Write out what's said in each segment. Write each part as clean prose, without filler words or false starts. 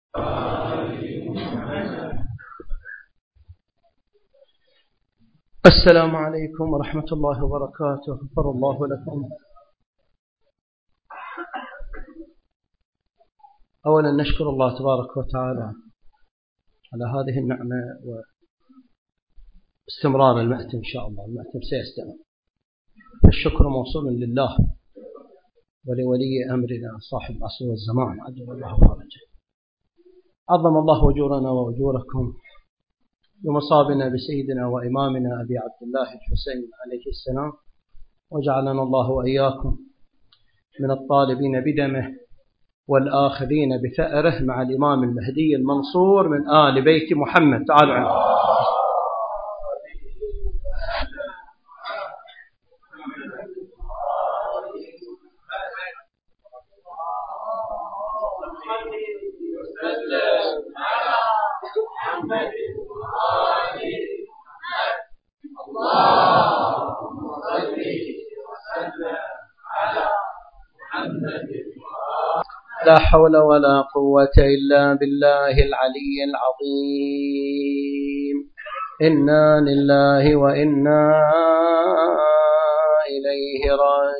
السلام عليكم ورحمة الله وبركاته. غفر الله لكم. أولا نشكر الله تبارك وتعالى على هذه النعمة واستمرار المأتم إن شاء الله. المأتم سيستمر، الشكر موصول لله ولولي أمرنا صاحب العصر والزمان عجل الله فرجه. عظم الله أجورنا وأجوركم بمصابنا بسيدنا وإمامنا أبي عبد الله الحسين عليه السلام، وجعلنا الله وإياكم من الطالبين بدمه والآخذين بثأره مع الإمام المهدي المنصور من آل بيت محمد. تعالوا لا حول ولا قوة إلا بالله العلي العظيم. إنا لله وإنا إليه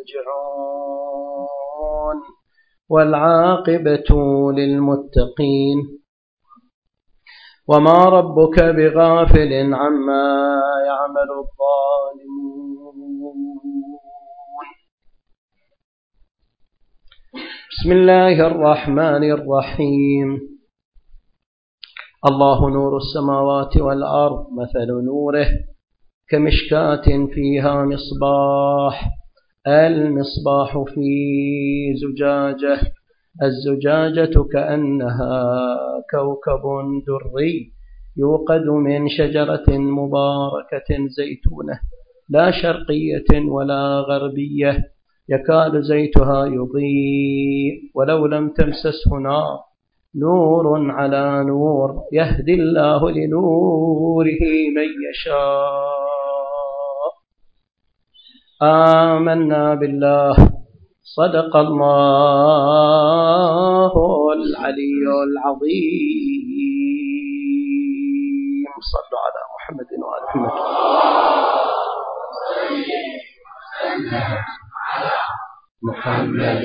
راجعون، والعاقبة للمتقين، وما ربك بغافل عما يعمل الظالمون. بسم الله الرحمن الرحيم. الله نور السماوات والأرض، مثل نوره كمشكاة فيها مصباح، المصباح في زجاجة، الزجاجة كأنها كوكب دري يوقد من شجرة مباركة زيتونة لا شرقية ولا غربية، يكاد زيتها يضيء ولو لم تمسسه نار، نور على نور، يهدي الله لنوره من يشاء. آمنا بالله، صدق الله العلي العظيم. صلوا على محمد وآل محمد.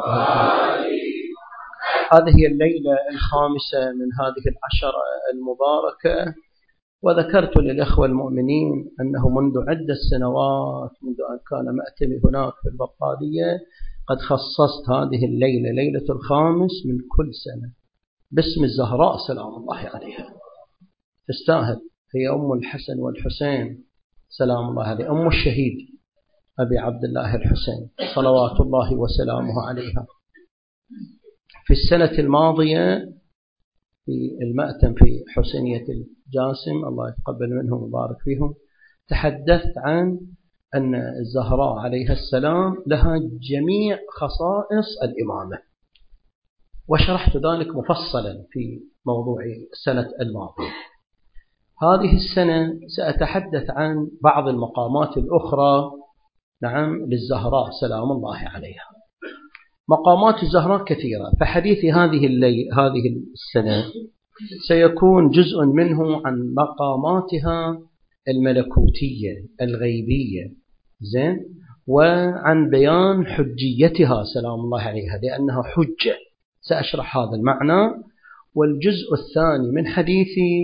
هذه الليلة الخامسة من هذه العشرة المباركة، وذكرت للإخوة المؤمنين أنه منذ عدة سنوات، منذ أن كان مأتمي هناك في البقالية، قد خصصت هذه الليلة ليلة الخامس من كل سنة باسم الزهراء سلام الله عليها. تستاهل، هي أم الحسن والحسين سلام الله عليه، أم الشهيد أبي عبد الله الحسين صلوات الله وسلامه عليها. في السنة الماضية في المأتم في حسينية الجاسم، الله يتقبل منهم ويبارك فيهم، تحدثت عن أن الزهراء عليها السلام لها جميع خصائص الإمامة، وشرحت ذلك مفصلا في موضوع السنة الماضية. هذه السنة سأتحدث عن بعض المقامات الأخرى للزهراء سلام الله عليها. مقامات الزهراء كثيرة، فحديثي هذه السنة سيكون جزء منه عن مقاماتها الملكوتية الغيبية، زين، وعن بيان حجيتها سلام الله عليها، لأنها حجة، سأشرح هذا المعنى. والجزء الثاني من حديثي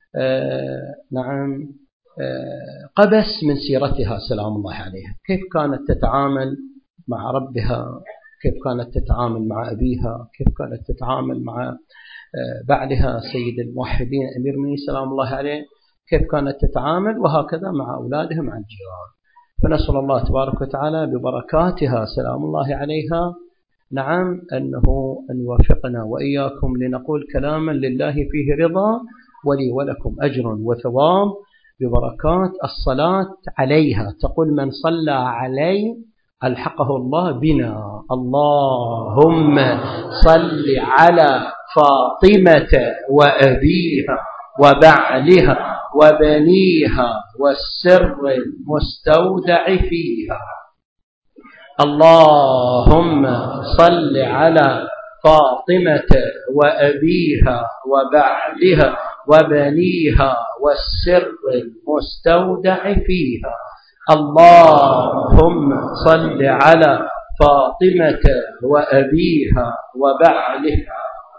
قبس من سيرتها سلام الله عليها، كيف كانت تتعامل مع ربها، كيف كانت تتعامل مع أبيها، كيف كانت تتعامل مع بعدها سيد الموحدين أمير المؤمنين سلام الله عليه، كيف كانت تتعامل، وهكذا مع أولادها مع الجيران. فنسأل الله تبارك وتعالى ببركاتها سلام الله عليها أنه أن يوفقنا وإياكم لنقول كلاما لله فيه رضا ولي ولكم أجر وثواب ببركات الصلاة عليها. تقول من صلى علي ألحقه الله بنا. اللهم صل على فاطمة وأبيها وبعلها وبنيها والسر المستودع فيها. اللهم صل على فاطمة وأبيها وبعلها وبنيها والسر المستودع فيها. اللهم صل على فاطمة وأبيها وبعلها.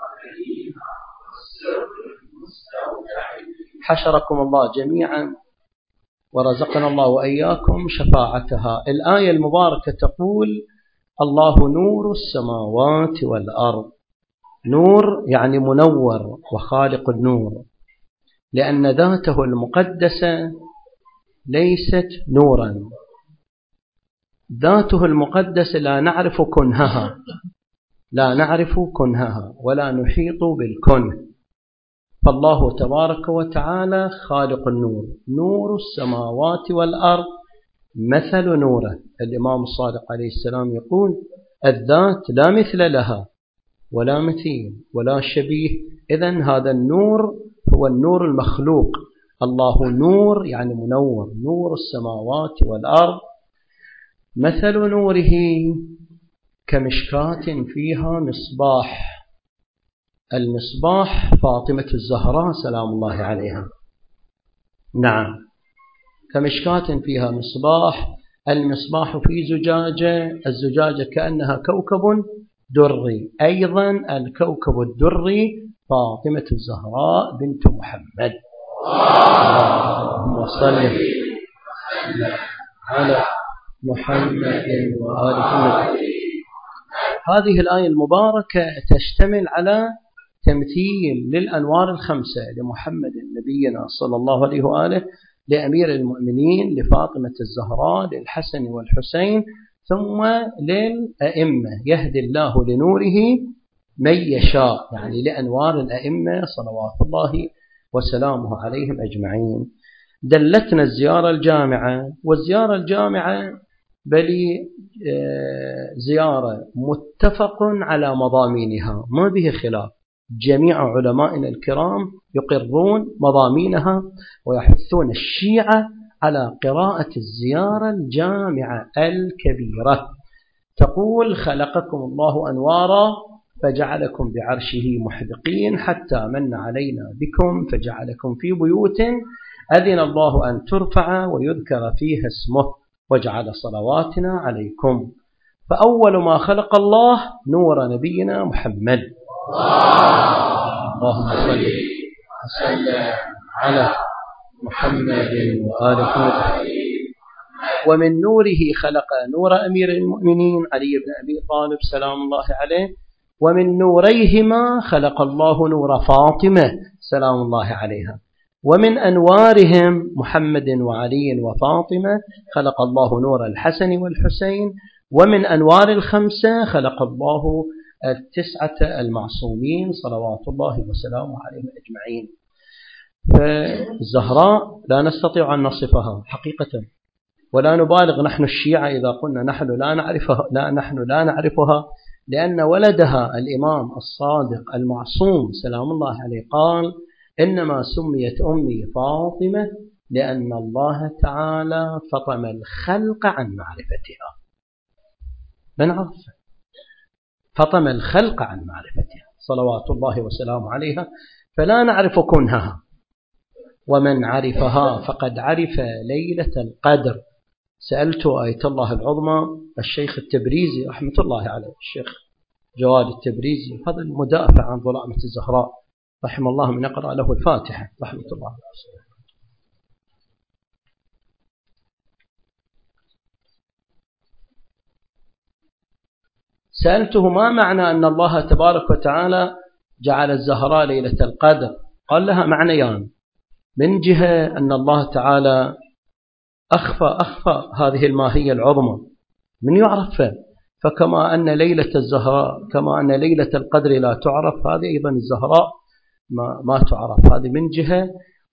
حشركم الله جميعا ورزقنا الله وإياكم شفاعتها. الآية المباركة تقول: الله نور السماوات والأرض. نور يعني منور وخالق النور، لأن ذاته المقدسة ليست نورا. ذاته المقدسة لا نعرف كنهها، لا نعرف كنهها ولا نحيط بالكنه. فالله تبارك وتعالى خالق النور، نور السماوات والأرض مثل نوره. الإمام الصادق عليه السلام يقول: الذات لا مثل لها ولا مثيل ولا شبيه. إذن هذا النور هو النور المخلوق. الله نور يعني منور، نور السماوات والأرض. مثل نوره كمشكاة فيها مصباح. المصباح فاطمة الزهراء سلام الله عليها. نعم، كمشكاة فيها مصباح. المصباح في زجاجة، الزجاجة كأنها كوكب دري. أيضا الكوكب الدري فاطمة الزهراء بنت محمد. اللهم صل على محمد وآل محمد. هذه الآية المباركة تشتمل على تمثيل للأنوار الخمسة لمحمد نبينا صلى الله عليه وآله، لأمير المؤمنين، لفاطمة الزهراء، للحسن والحسين، ثم للأئمة يهدي الله لنوره من يشاء، يعني لأنوار الأئمة صلوات الله وسلامه عليهم أجمعين. دلتنا الزيارة الجامعة، والزيارة الجامعة بل زيارة متفق على مضامينها ما به خلاف. جميع علمائنا الكرام يقرون مضامينها ويحثون الشيعة على قراءة الزيارة الجامعة الكبيرة. تقول: خلقكم الله أنوارا فجعلكم بعرشه محدقين حتى من علينا بكم فجعلكم في بيوت أذن الله أن ترفع ويذكر فيها اسمه وجعل صلواتنا عليكم. فأول ما خلق الله نور نبينا محمد. اللهم صل وسلم على محمد وآل محمد. ومن نوره خلق نور أمير المؤمنين علي بن أبي طالب سلام الله عليه، ومن نوريهما خلق الله نور فاطمة سلام الله عليها. ومن أنوارهم محمد وعلي وفاطمة خلق الله نور الحسن والحسين. ومن أنوار الخمسة خلق الله التسعة المعصومين صلوات الله وسلامه عليهم أجمعين. فالزهراء لا نستطيع أن نصفها حقيقة، ولا نبالغ نحن الشيعة إذا قلنا نحن لا نعرفها، لأن ولدها الإمام الصادق المعصوم سلام الله عليه قال: إنما سميت أمي فاطمة لأن الله تعالى فطم الخلق عن معرفتها. من عرفها فطم الخلق عن معرفتها صلوات الله وسلامه عليها، فلا نعرف كنهها. ومن عرفها فقد عرف ليلة القدر. سألت آية الله العظمى الشيخ التبريزي رحمة الله عليه، الشيخ جواد التبريزي، هذا المدافع عن ظلامة الزهراء رحمه الله، من يقرأ له الفاتحة رحمة الله عليه. سألته: ما معنى أن الله تبارك وتعالى جعل الزهراء ليلة القدر؟ قال: لها معنيان. من جهة أن الله تعالى أخفى هذه الماهية العظمى من يعرفها، فكما أن ليلة الزهراء كما أن ليلة القدر لا تعرف، هذه أيضا الزهراء ما تعرف. هذه من جهة.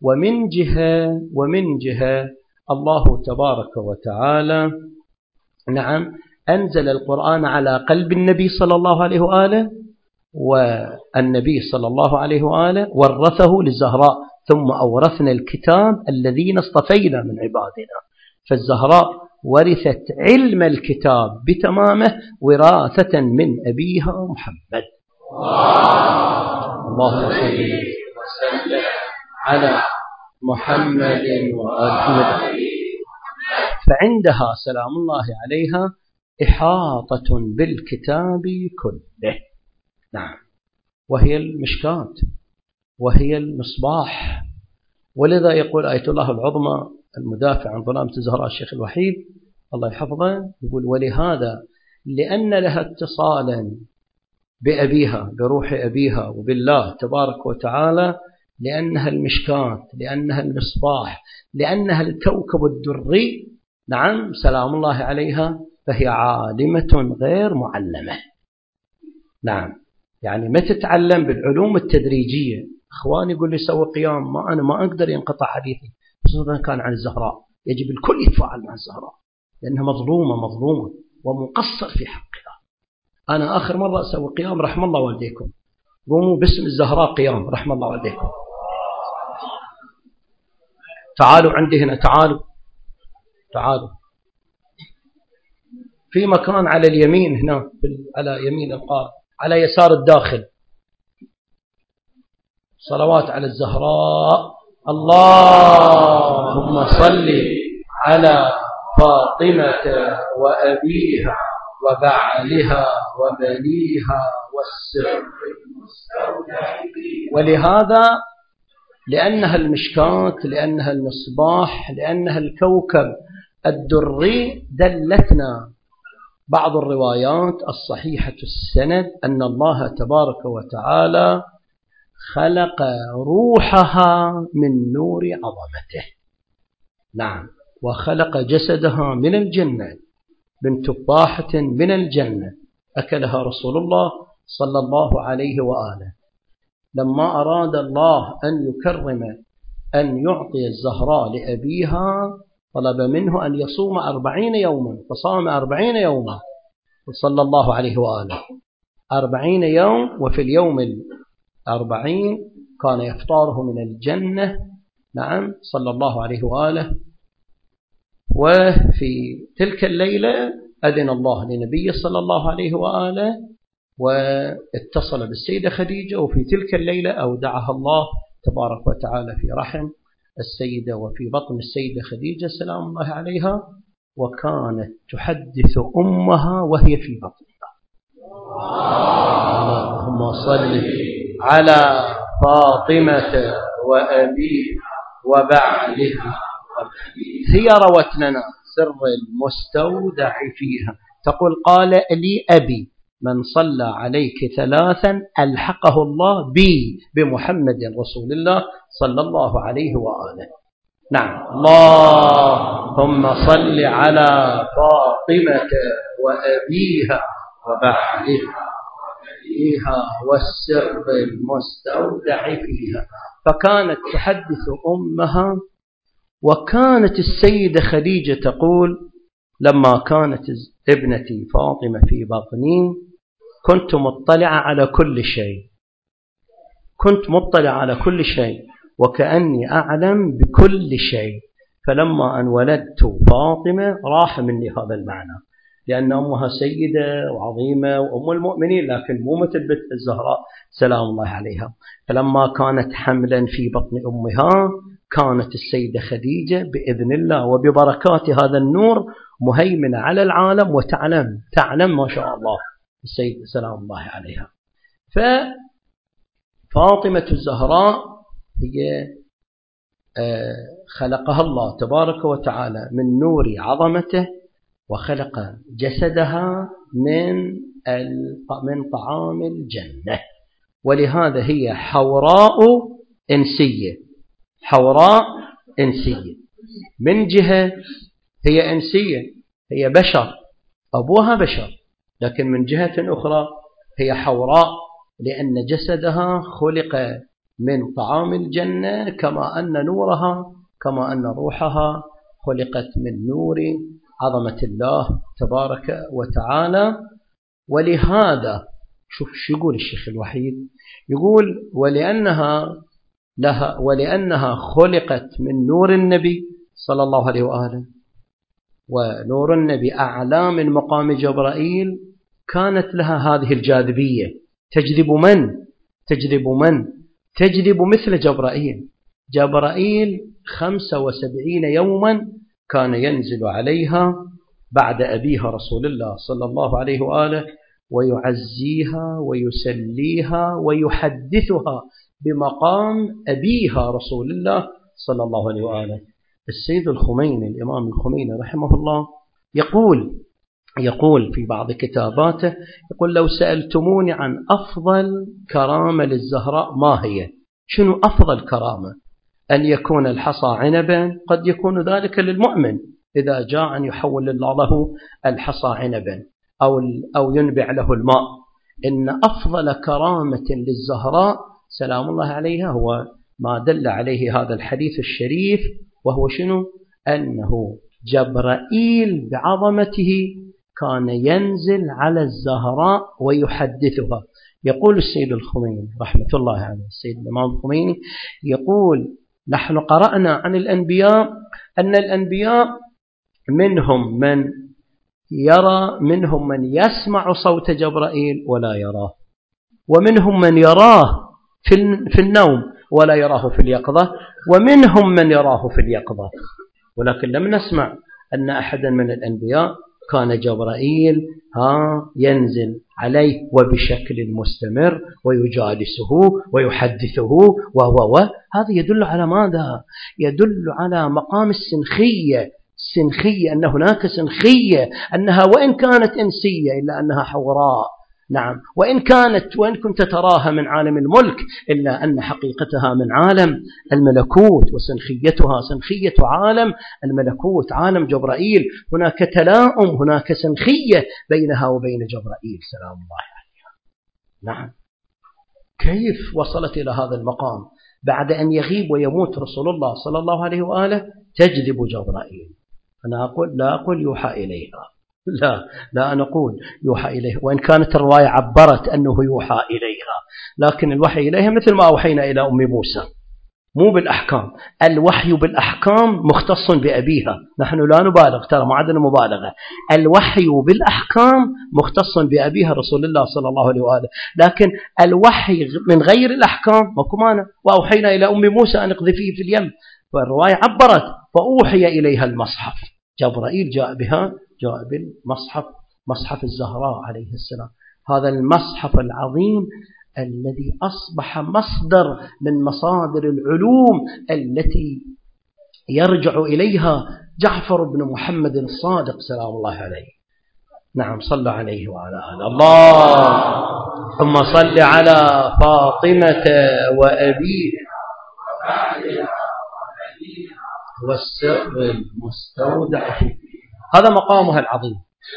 ومن جهة الله تبارك وتعالى نعم أنزل القرآن على قلب النبي صلى الله عليه وآله، والنبي صلى الله عليه وآله ورثه للزهراء، ثم أورثنا الكتاب الذين اصطفينا من عبادنا. فالزهراء ورثت علم الكتاب بتمامه وراثة من أبيها محمد. اللهم صل وسلم على محمد وآله. فعندها سلام الله عليها إحاطة بالكتاب كله. نعم. وهي المشكاة وهي المصباح. ولذا يقول آية الله العظمى المدافع عن ظلامة الزهراء الشيخ الوحيد الله يحفظه، يقول ولهذا لأن لها اتصالا بأبيها بروح أبيها وبالله تبارك وتعالى، لأنها المشكاة، لأنها المصباح، لأنها الكوكب الدري. نعم سلام الله عليها. فهي عالمة غير معلمة. نعم. يعني ما تتعلم بالعلوم التدريجية. أخواني يقول لي سوي قيام، أنا ما أقدر ينقطع حديثي، خصوصا كان عن الزهراء. يجب الكل يتفاعل مع الزهراء لأنها مظلومة ومقصر في حقها. أنا آخر مرة أسوي قيام رحم الله والديكم، قوموا باسم الزهراء قيام رحم الله والديكم. تعالوا عندي هنا، تعالوا في مكان على اليمين هنا، على يمين القارئ، على يسار الداخل. صلوات على الزهراء. اللهم صل على فاطمة وأبيها وبعلها وبنيها والسر. ولهذا لأنها المشكاة، لأنها المصباح، لأنها الكوكب الدري، دلتنا بعض الروايات الصحيحة السند أن الله تبارك وتعالى خلق روحها من نور عظمته. نعم. وخلق جسدها من الجنة، من تفاحة من الجنة أكلها رسول الله صلى الله عليه وآله. لما أراد الله أن يكرم أن يعطي الزهراء لأبيها طلب منه أن يصوم 40 يوما، فصام 40 يوما صلى الله عليه وآله، 40 يوم. وفي اليوم 40 كان يفطاره من الجنة. نعم صلى الله عليه وآله. وفي تلك الليلة أذن الله لنبيه صلى الله عليه وآله واتصل بالسيدة خديجة، وفي تلك الليلة أودعها الله تبارك وتعالى في رحم السيدة وفي بطن السيدة خديجة سلام الله عليها، وكانت تحدث أمها وهي في بطنها. اللهم صل على فاطمة وأبيها وبعلها. هي روت لنا سر المستودع فيها، تقول قال لي أبي من صلى عليك 3 ألحقه الله بي بمحمد رسول الله صلى الله عليه وآله. نعم. اللهم صل على فاطمة وأبيها وبعلها والسر المستودع فيها. فكانت تحدث أمها. وكانت السيدة خديجة تقول لما كانت ابنتي فاطمة في بطني كنت مطلعة على كل شيء وكأني أعلم بكل شيء. فلما أن ولدت فاطمة راح مني هذا المعنى، لأن أمها سيدة وعظيمة وأم المؤمنين، لكن مو مثل بنت الزهراء سلام الله عليها. فلما كانت حملا في بطن أمها كانت السيدة خديجة بإذن الله وببركات هذا النور مهيمنة على العالم وتعلم ما شاء الله السيدة سلام الله عليها. ففاطمة الزهراء هي خلقها الله تبارك وتعالى من نور عظمته، وخلق جسدها من طعام الجنة. ولهذا هي حوراء إنسية. من جهة هي إنسية، هي بشر، أبوها بشر، لكن من جهة أخرى هي حوراء، لأن جسدها خلق من طعام الجنة، كما أن روحها خلقت من نور عظمة الله تبارك وتعالى. ولهذا شوف شو يقول الشيخ الوحيد، يقول ولأنها خلقت من نور النبي صلى الله عليه وآله، ونور النبي أعلى من مقام جبرائيل، كانت لها هذه الجاذبية تجذب من؟ تجذب مثل جبرائيل. جبرائيل 75 يوما كان ينزل عليها بعد أبيها رسول الله صلى الله عليه وآله ويعزيها ويسليها ويحدثها بمقام أبيها رسول الله صلى الله عليه وآله. السيد الخميني الإمام الخميني رحمه الله يقول في بعض كتاباته، يقول: لو سألتموني عن أفضل كرامة للزهراء ما هي؟ شنو أفضل كرامة؟ أن يكون الحصى عنبا، قد يكون ذلك للمؤمن إذا جاء أن يحول الله له الحصى عنبا أو ينبع له الماء. إن أفضل كرامة للزهراء سلام الله عليها هو ما دل عليه هذا الحديث الشريف، وهو شنو؟ أنه جبرائيل بعظمته كان ينزل على الزهراء ويحدثها. يقول السيد الخميني رحمة الله عليه، السيد الإمام الخميني يقول: نحن قرأنا عن الأنبياء أن الأنبياء منهم من يرى، منهم من يسمع صوت جبرائيل ولا يراه، ومنهم من يراه في النوم ولا يراه في اليقظة، ومنهم من يراه في اليقظة. ولكن لم نسمع أن أحدا من الأنبياء كان جبرائيل ينزل عليه وبشكل مستمر ويجالسه ويحدثه هذا يدل على ماذا؟ يدل على مقام السنخية، أن هناك سنخية، أنها وإن كانت إنسية إلا أنها حوراء، نعم، وإن كنت تراها من عالم الملك إلا أن حقيقتها من عالم الملكوت، وسنخيتها سنخية عالم الملكوت، عالم جبرائيل. هناك تلاؤم، هناك سنخية بينها وبين جبرائيل سلام الله عليها. نعم، كيف وصلت إلى هذا المقام بعد أن يغيب ويموت رسول الله صلى الله عليه وآله؟ تجذب جبرائيل. أنا لا أقول يوحى إليها، لا نقول يوحى إليها، وإن كانت الرواية عبرت أنه يوحى إليها، لكن الوحي إليها مثل ما أوحينا إلى أم موسى، مو بالأحكام. الوحي بالأحكام مختص بأبيها، نحن لا نبالغ، ترى ما عندنا مبالغة. الوحي بالأحكام مختص بأبيها رسول الله صلى الله عليه وآله، لكن الوحي من غير الأحكام ماكو مانع. وأوحينا إلى أم موسى أن اقذفيه في اليم، فالرواية عبرت فأوحي إليها المصحف. جبرائيل جاء بالمصحف، مصحف الزهراء عليه السلام. هذا المصحف العظيم الذي أصبح مصدر من مصادر العلوم التي يرجع إليها جعفر بن محمد الصادق سلام الله عليه. نعم، صلى عليه وعلى آله. اللهم صل على فاطمة وأبيها والسر المستودع، هذا مقامها العظيم.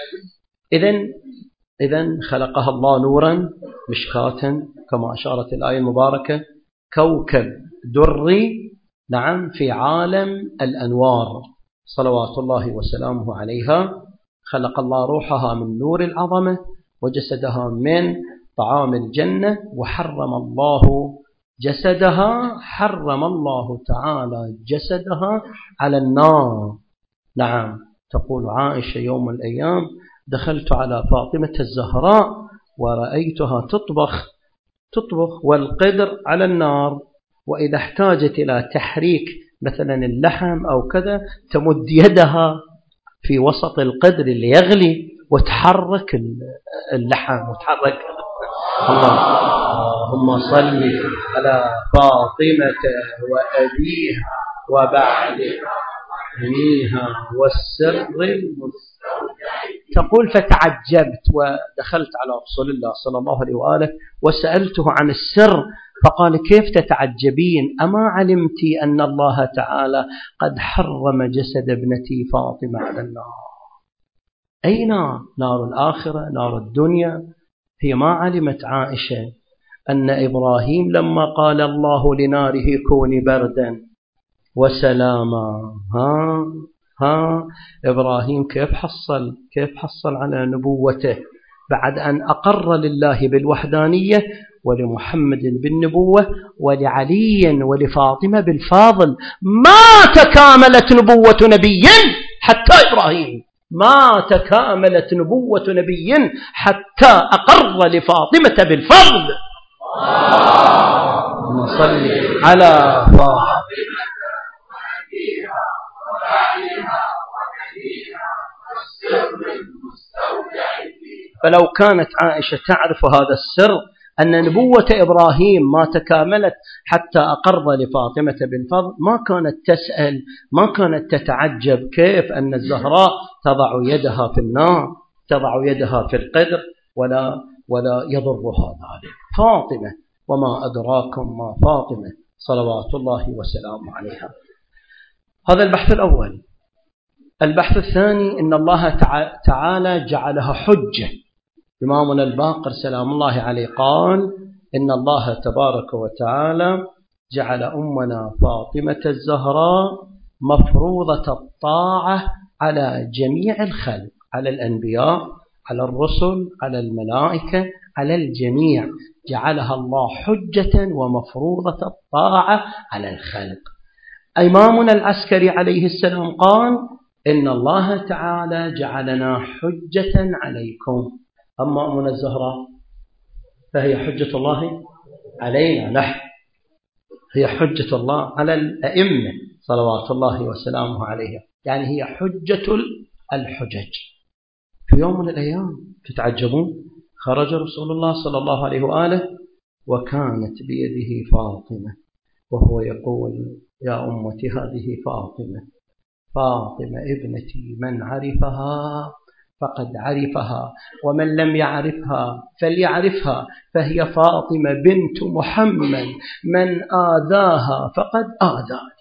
إذن خلقها الله نورا مشكاة كما أشارت الآية المباركة، كوكب دري، نعم، في عالم الأنوار صلوات الله وسلامه عليها. خلق الله روحها من نور العظمة وجسدها من طعام الجنة، وحرم الله جسدها، حرم الله تعالى جسدها على النار. نعم، تقول عائشة: يوم من الأيام دخلت على فاطمة الزهراء ورأيتها تطبخ والقدر على النار، وإذا احتاجت إلى تحريك مثلا اللحم أو كذا تمد يدها في وسط القدر اللي يغلي وتحرك اللحم وتحرك. اللهم صل على فاطمة وأبيها وبعدها والسر المستودع. تقول: فتعجبت ودخلت على رسول الله صلى الله عليه وآله وسألته عن السر، فقال: كيف تتعجبين؟ أما علمت أن الله تعالى قد حرم جسد ابنتي فاطمة على النار؟ أي نار الآخرة، نار الدنيا. هي ما علمت عائشة أن إبراهيم لما قال الله لناره كوني بردا وسلاما، إبراهيم كيف حصل على نبوته بعد أن أقر لله بالوحدانية ولمحمد بالنبوة ولعلي ولفاطمة بالفاضل. ما تكاملت نبوة نبي حتى إبراهيم ما تكاملت نبوة نبي حتى أقر لفاطمة بالفضل. نصلي على فاطمة. فلو كانت عائشة تعرف هذا السر أن نبوة إبراهيم ما تكاملت حتى أقر لفاطمة بالفضل، ما كانت تسأل، ما كانت تتعجب كيف أن الزهراء تضع يدها في النار، تضع يدها في القدر ولا يضرها ذلك. فاطمة وما أدراكم ما فاطمة صلوات الله وسلامه عليها. هذا البحث الأول. البحث الثاني إن الله تعالى جعلها حجة. إمامنا الباقر سلام الله عليه قال إن الله تبارك وتعالى جعل أمنا فاطمة الزهراء مفروضة الطاعة على جميع الخلق، على الأنبياء، على الرسل، على الملائكة، على الجميع. جعلها الله حجة ومفروضة الطاعة على الخلق. إمامنا العسكري عليه السلام قال إن الله تعالى جعلنا حجة عليكم. أما أمنا الزهراء فهي حجة الله علينا نحن، هي حجة الله على الأئمة صلوات الله وسلامه عليها، يعني هي حجة الحجج. في يوم من الأيام تتعجبون خرج رسول الله صلى الله عليه وآله وكانت بيده فاطمة وهو يقول يا أمتي هذه فاطمة، فاطمة ابنتي، من عرفها فقد عرفها ومن لم يعرفها فليعرفها، فهي فاطمة بنت محمد، من آذاها فقد آذاني.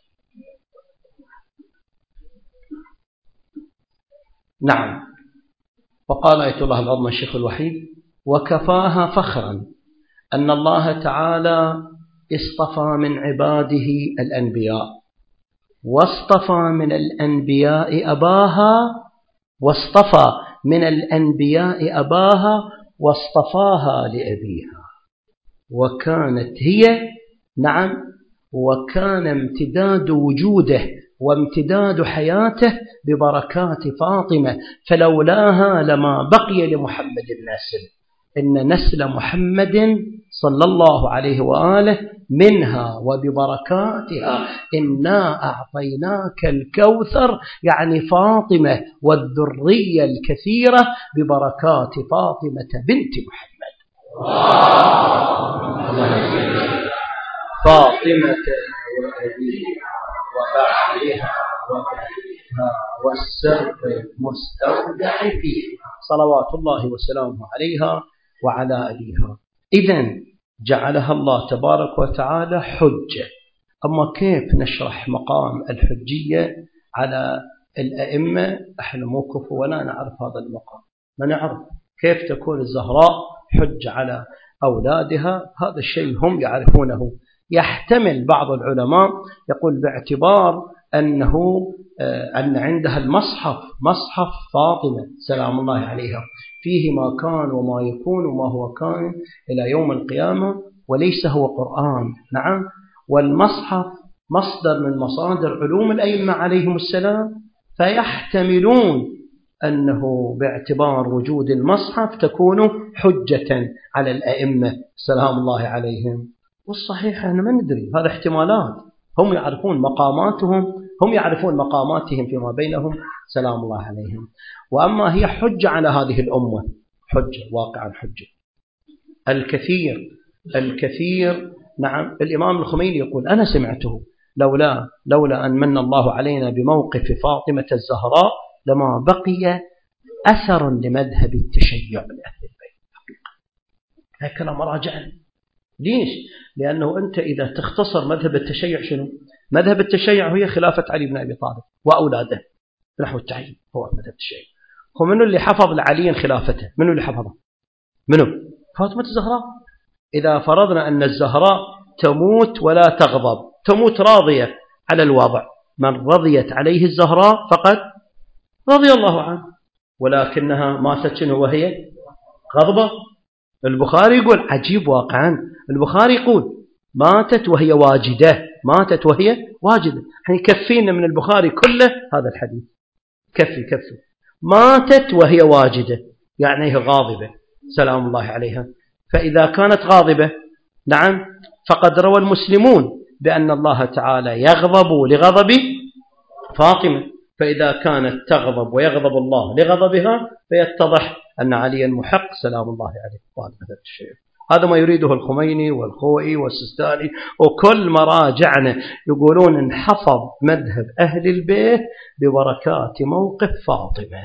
نعم. وقال آية الله العظمى الشيخ الوحيد وكفاها فخرا أن الله تعالى اصطفى من عباده الأنبياء، واصطفى من الأنبياء أباها، واصطفى من الأنبياء أباها واصطفاها لأبيها، وكانت هي نعم، وكان امتداد وجوده وامتداد حياته ببركات فاطمة، فلولاها لما بقي لمحمد النسل. إن نسل محمد صلى الله عليه وآله منها وببركاتها إنا أعطيناك الكوثر، يعني فاطمة والذرية الكثيرة ببركات فاطمة بنت محمد. فاطمة وأبيها وبعلها وبعلها والسر المستودع فيها صلوات الله وسلامه عليها وعلى أبيها. إذن جعلها الله تبارك وتعالى حجة. أما كيف نشرح مقام الحجية على الأئمة؟ احنا مو كفو ولا نعرف هذا المقام، ما نعرف كيف تكون الزهراء حجة على أولادها. هذا الشيء هم يعرفونه. يحتمل بعض العلماء يقول باعتبار أن عندها المصحف، مصحف فاطمة سلام الله عليها، فيه ما كان وما يكون وما هو كان إلى يوم القيامة، وليس هو قرآن. نعم. والمصحف مصدر من مصادر علوم الأئمة عليهم السلام، فيحتملون أنه باعتبار وجود المصحف تكون حجة على الأئمة سلام الله عليهم. والصحيح أننا ما ندري، هذا احتمالات، هم يعرفون مقاماتهم، هم يعرفون مقاماتهم فيما بينهم سلام الله عليهم. وأما هي حجة على هذه الأمة، حجة واقعا حجة. الكثير نعم. الإمام الخميني يقول أنا سمعته لولا أن من الله علينا بموقف فاطمة الزهراء لما بقي أثر لمذهب التشيع لأهل البيت. هذا كلام راجع. ليش؟ لأنه أنت إذا تختصر مذهب التشيع، شنو؟ مذهب التشيع هي خلافة علي بن أبي طالب وأولاده نحو التعيين، هو مذهب التشيع. هو منو اللي حفظ لعلي خلافته؟ منو اللي حفظه؟ منو؟ فاطمة الزهراء. إذا فرضنا أن الزهراء تموت ولا تغضب، تموت راضية على الوضع، من رضيت عليه الزهراء فقد رضي الله عنه، ولكنها ماتت وهي غضبة. البخاري يقول عجيب واقعا، البخاري يقول ماتت وهي واجدة، ماتت وهي واجدة. يعني كفينا من البخاري كله هذا الحديث، كفي. ماتت وهي واجدة يعني هي غاضبة سلام الله عليها. فإذا كانت غاضبة نعم فقد روى المسلمون بأن الله تعالى يغضب لغضب فاطمة، فإذا كانت تغضب ويغضب الله لغضبها فيتضح أن عليا محق سلام الله عليه. هذا الشيء هذا ما يريده الخميني والخوئي والسستاني وكل مراجعنا، يقولون انحفظ مذهب أهل البيت ببركات موقف فاطمة.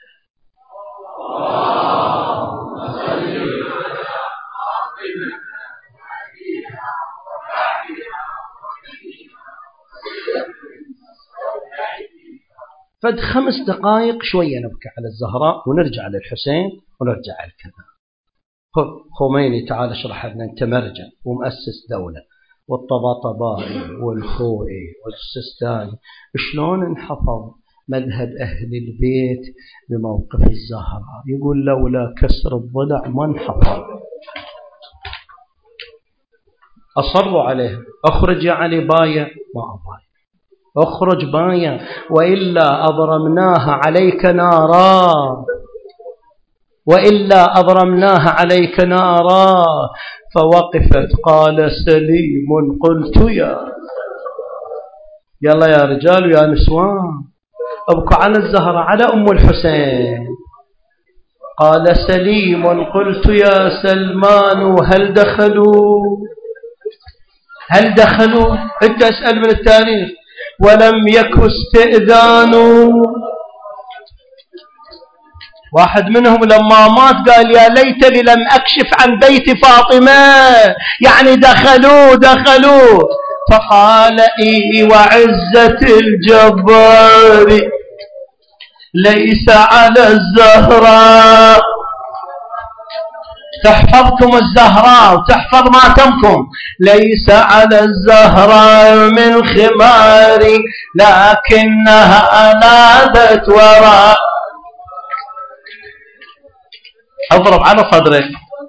فد 5 دقائق شوية نبكي على الزهراء ونرجع للحسين ونرجع على الكذا. خميني تعال اشرح لنا، انت مرجع ومؤسس دولة، والطباطبائي والخوئي والسستاني شلون انحفظ مذهب أهل البيت بموقف الزهراء؟ يقول لولا كسر الضلع ما انحفظ. أصروا عليه، أخرج يا علي باية، ما أباية، أخرج باية وإلا أضرمناها عليك نارا، وإلا أضرمناها عليك نارا. فوقفت قال سليم قلت يلا يا رجال ويا نسوان ابكوا على الزهرة على أم الحسين. قال سليم قلت يا سلمان هل دخلوا انت اسأل من التاريخ. ولم يك استئذان. واحد منهم لما مات قال يا ليتني لم أكشف عن بيت فاطمة، يعني دخلوا. فقال وعزة الجبار ليس على الزهراء. تحفظكم الزهراء وتحفظ ماتمكم. ليس على الزهراء من خماري لكنها لاذت وراء. اضرب على صدرك.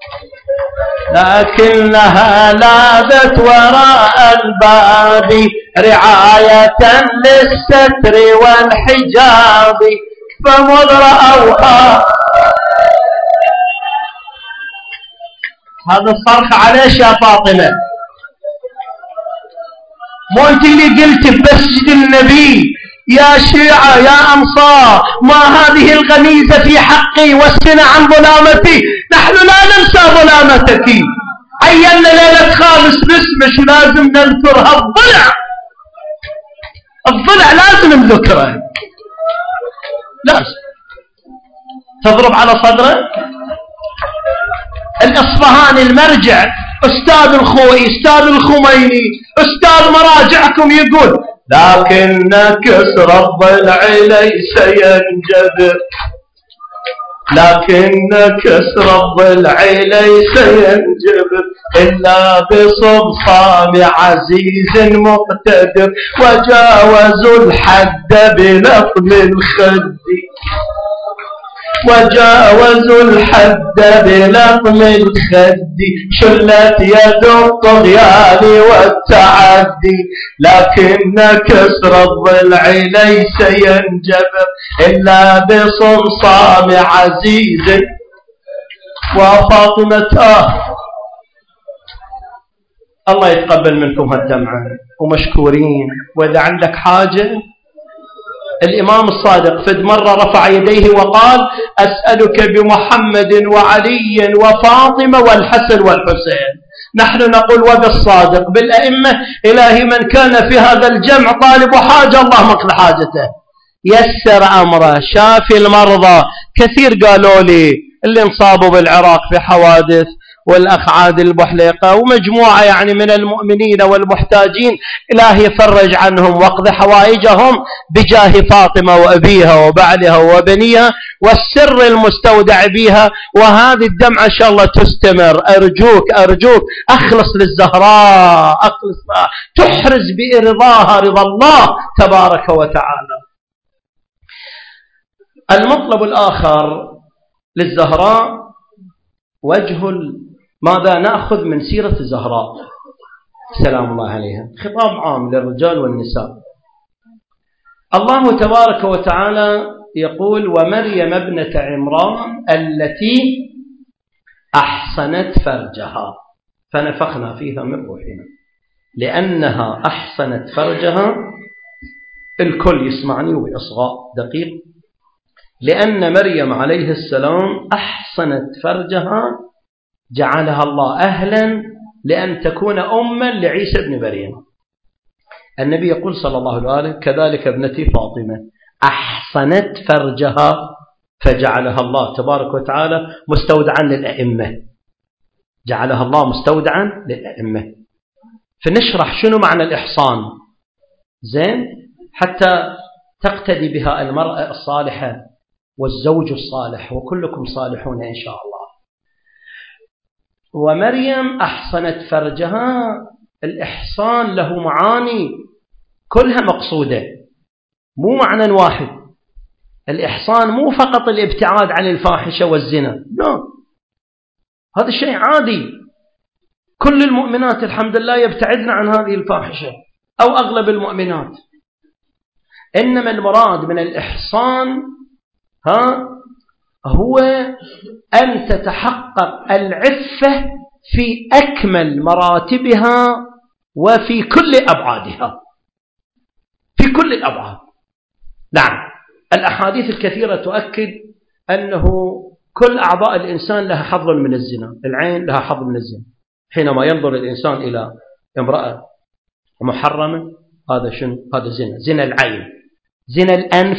لكنها لاذت وراء الباب رعاية للستر والحجاب فمذ رأوها. هذا الصرخ عليش يا فاطمة؟ مو انت اللي قلت بمسجد النبي يا شيعة يا أنصار ما هذه الغميزة في حقي والسنة عن ظلامتي؟ نحن لا ننسى ظلامتك. عينا ليلة خامس باسمش ولازم نذكرها. الضلع لازم نذكره، لازم. تضرب على صدره. الإصفهاني المرجع أستاذ الخوئي أستاذ الخميني أستاذ مراجعكم يقول لكن كسر الضلع ليس ينجبر. لكن كسر الضلع ليس ينجبر إلا بصمصام عزيز مقتدر وجاوزوا الحد بلطم الخد. وجاوزوا الحد بلطم الخد شلت يد الطغيان والتعدي. لكن كسر الضلع ليس ينجبر إلا بصمصام عزيز. وفاطمة الله يتقبل منكم هالدمعة ومشكورين. وإذا عندك حاجة الإمام الصادق فد مرة رفع يديه وقال أسألك بمحمد وعلي وفاطمة والحسن والحسين. نحن نقول وبالصادق بالأئمة إلهي من كان في هذا الجمع طالب حاجة الله مقضي حاجته، يسر أمره، شافي المرضى. كثير قالوا لي اللي انصابوا بالعراق في حوادث والأخ عادل البحليقة ومجموعة يعني من المؤمنين والمحتاجين إلهي يفرج عنهم واقضي حوائجهم بجاه فاطمة وأبيها وبعلها وبنيها والسر المستودع بها. وهذه الدمعة إن شاء الله تستمر. أرجوك أخلص للزهراء، أخلص لها، تحرز برضاها رضا الله تبارك وتعالى. المطلب الآخر للزهراء وجه ماذا نأخذ من سيرة الزهراء سلام الله عليها. خطاب عام للرجال والنساء. الله تبارك وتعالى يقول ومريم ابنة عمران التي أحصنت فرجها فنفخنا فيها من روحنا. لأنها أحصنت فرجها، الكل يسمعني وبإصغاء دقيق، لأن مريم عليه السلام أحصنت فرجها جعلها الله أهلا لأن تكون أما لعيسى بن مريم. النبي يقول صلى الله عليه وسلم كذلك ابنتي فاطمة أحصنت فرجها فجعلها الله تبارك وتعالى مستودعا للأئمة، جعلها الله مستودعا للأئمة. فنشرح شنو معنى الإحصان زين حتى تقتدي بها المرأة الصالحة والزوج الصالح، وكلكم صالحون إن شاء الله. ومريم أحصنت فرجها، الإحصان له معاني كلها مقصودة، مو معنى واحد. الإحصان مو فقط الابتعاد عن الفاحشة والزنا، لا، هذا الشيء عادي، كل المؤمنات الحمد لله يبتعدن عن هذه الفاحشة أو أغلب المؤمنات. إنما المراد من الإحصان هو أن تتحقق العفة في أكمل مراتبها وفي كل أبعادها، في كل الأبعاد. نعم، الأحاديث الكثيرة تؤكد أنه كل أعضاء الإنسان لها حظ من الزنا. العين لها حظ من الزنا، حينما ينظر الإنسان إلى امرأة محرمة، هذا شنو؟ هذا زنا، زنا العين. زنا الأنف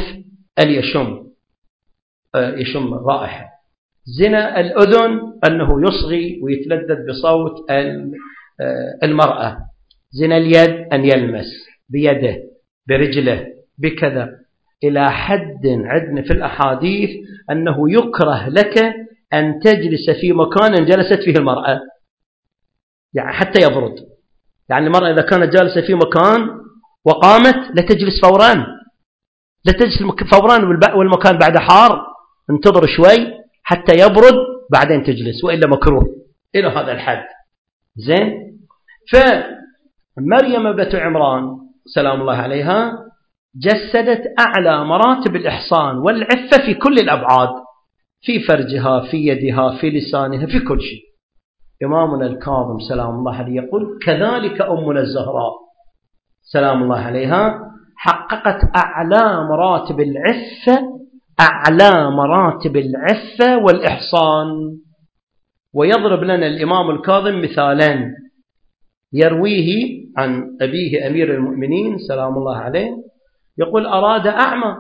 يشم رائحة. زنا الأذن أنه يصغي ويتلذذ بصوت المرأة. زنا اليد أن يلمس بيده برجله بكذا، إلى حد عندنا في الأحاديث أنه يكره لك أن تجلس في مكان جلست فيه المرأة، يعني حتى يبرد. يعني المرأة إذا كانت جالسة في مكان وقامت لا تجلس فورا، لا تجلس فورا، والمكان بعد حار، انتظر شوي حتى يبرد بعدين تجلس، وإلا مكروه إلى هذا الحد. زين. فمريم ابنة عمران سلام الله عليها جسدت أعلى مراتب الإحصان والعفة في كل الأبعاد، في فرجها، في يدها، في لسانها، في كل شيء. إمامنا الكاظم سلام الله عليه يقول كذلك أمنا الزهراء سلام الله عليها حققت أعلى مراتب العفة، أعلى مراتب العفة والإحصان. ويضرب لنا الإمام الكاظم مثالا يرويه عن أبيه أمير المؤمنين سلام الله عليه، يقول أراد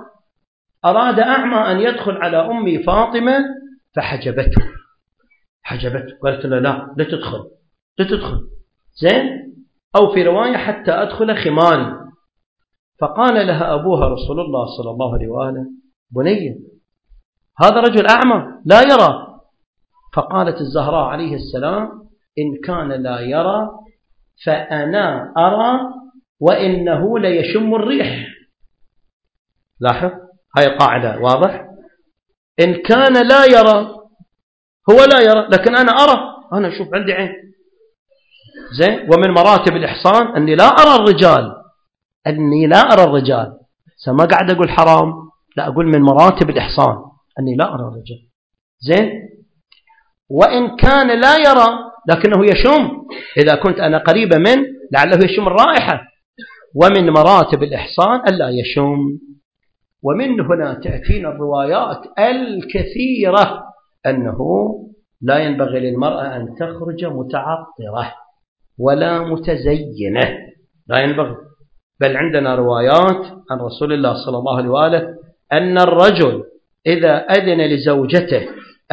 أعمى أن يدخل على أمي فاطمة فحجبته، قالت له لا تدخل. زين. أو في رواية حتى أدخل خماري. فقال لها أبوها رسول الله صلى الله عليه وآله بني هذا رجل أعمى لا يرى. فقالت الزهراء عليه السلام إن كان لا يرى فأنا أرى وإنه ليشم الريح. لاحظ هاي قاعدة واضح، إن كان لا يرى، هو لا يرى لكن أنا أرى، أنا أشوف عندي عين. زين. ومن مراتب الإحصان أني لا أرى الرجال، سما قاعد أقول حرام، لا أقول من مراتب الإحصان أني لا أرى الرجال. زين. وإن كان لا يرى لكنه يشم، إذا كنت أنا قريبة من لعله يشم الرائحة. ومن مراتب الإحصان ألا يشم. ومن هنا تأتينا الروايات الكثيرة أنه لا ينبغي للمرأة أن تخرج متعطرة ولا متزينة، لا ينبغي. بل عندنا روايات عن رسول الله صلى الله عليه وآله أن الرجل إذا أذن لزوجته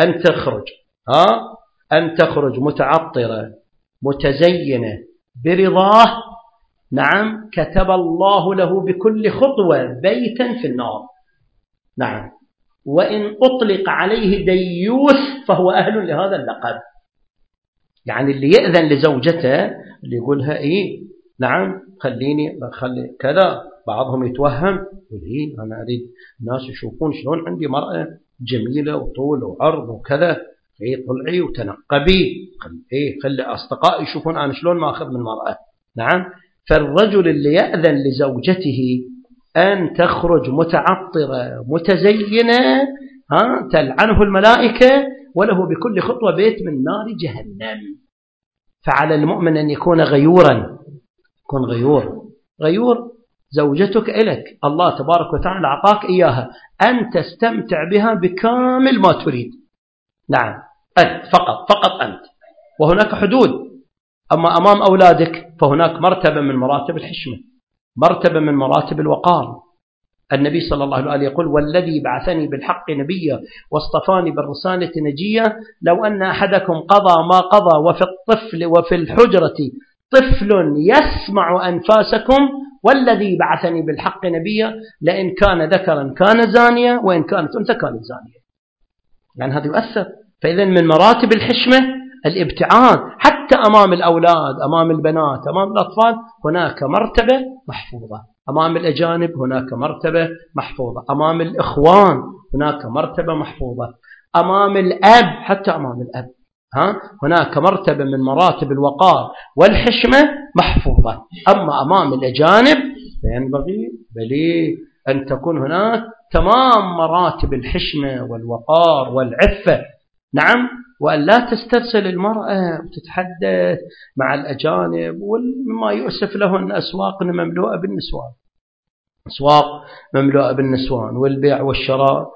أن تخرج متعطرة متزينة برضاه، نعم، كتب الله له بكل خطوة بيتا في النار. نعم. وإن أطلق عليه ديوث فهو أهل لهذا اللقب. يعني اللي يأذن لزوجته اللي يقولها نعم خلي كذا، بعضهم يتوهم يقول أنا أريد الناس يشوفون شلون عندي مرأة جميلة وطول وعرض وكذا، طلعي وتنقبي، خلي أصدقائي يشوفون أنا شلون ما أخذ من مرأة. نعم. فالرجل اللي يأذن لزوجته أن تخرج متعطرة متزينة تلعنه الملائكة وله بكل خطوة بيت من نار جهنم. فعلى المؤمن أن يكون غيورا، يكون غيور. زوجتك إلك، الله تبارك وتعالى أعطاك إياها أن تستمتع بها بكامل ما تريد. نعم، أنت فقط أنت، وهناك حدود. أما أمام أولادك فهناك مرتبة من مراتب الحشمة، مرتبة من مراتب الوقار. النبي صلى الله عليه وسلم يقول: والذي بعثني بالحق نبيا واصطفاني بالرسالة نجيا، لو أن أحدكم قضى ما قضى وفي الحجرة طفل يسمع أنفاسكم والذي بعثني بالحق نبيا، لئن كان ذكرا كان زانيا وإن كانت أنثى كانت زانية. يعني هذا يؤثر. فإذا من مراتب الحشمة الابتعاد حتى أمام الأولاد، أمام البنات، أمام الأطفال هناك مرتبة محفوظة. أمام الأجانب هناك مرتبة محفوظة. أمام الإخوان هناك مرتبة محفوظة. أمام الأب، حتى أمام الأب هناك مرتبة من مراتب الوقار والحشمة محفوظة. أما أمام الأجانب فينبغي أن تكون هناك تمام مراتب الحشمة والوقار والعفة. نعم، وأن لا تسترسل المرأة وتتحدث مع الأجانب. وما يؤسف له أن أسواقنا مملوءة بالنسوان، أسواق مملوءة بالنسوان، والبيع والشراء،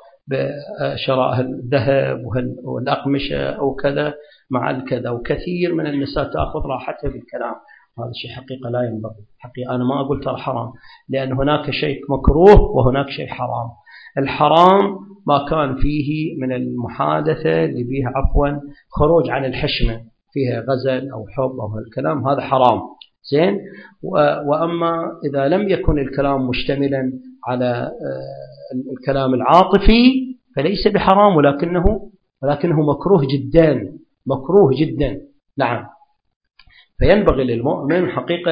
شراء الذهب والأقمشة أو كذا مع الكذا، وكثير من النساء تأخذ راحتها بالكلام. هذا شيء حقيقة لا ينبغي. حقيقة أنا ما أقول ترى حرام، لأن هناك شيء مكروه وهناك شيء حرام. الحرام ما كان فيه من المحادثة اللي فيها خروج عن الحشمة، فيها غزل أو حب أو هالكلام، هذا حرام. زين. وأما إذا لم يكن الكلام مشتملا على الكلام العاطفي فليس بحرام، ولكنه مكروه جدا. نعم. فينبغي للمؤمن حقيقة،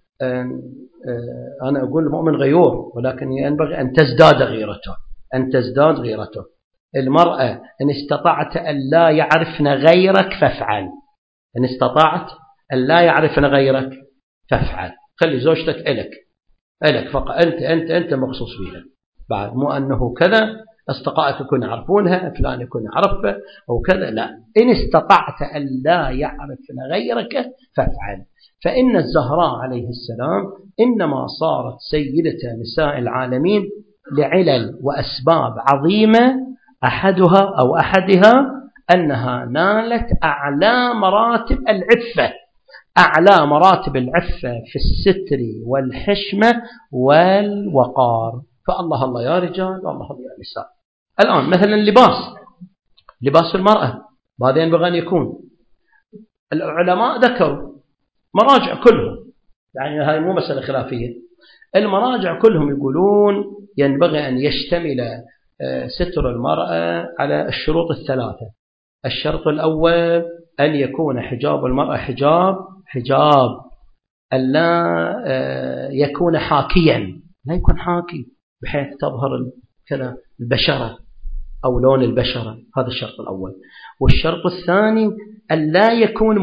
أنا أقول المؤمن غيور، ولكن ينبغي أن تزداد غيرته. المرأة إن استطعت أن لا يعرفن غيرك فافعل. إن استطعت أن لا يعرفن غيرك فافعل. خلي زوجتك إلك فقط، أنت مخصوص بها. بعد مو أنه كذا استطاعت يكون يعرفونها، فلان يكون يعرفه أو كذا، لا. إن استطعت أن لا يعرفن غيرك فافعل. فإن الزهراء عليه السلام إنما صارت سيدة نساء العالمين لعلل وأسباب عظيمة، أحدها أنها نالت أعلى مراتب العفة في الستر والحشمة والوقار. فالله يا رجال والله يا نساء. الآن مثلا لباس المرأة ماذا ينبغي أن يكون؟ العلماء ذكروا مراجع كلهم، يعني هاي مو مسألة خلافية، المراجع كلهم يقولون ينبغي أن يشتمل ستر المرأة على الشروط الثلاثة. الشرط الأول أن يكون حجاب المرأة حجاب ألا يكون حاكيا، لا يكون حاكي بحيث تظهر كذا البشرة أو لون البشرة، هذا الشرط الأول. والشرط الثاني أن لا يكون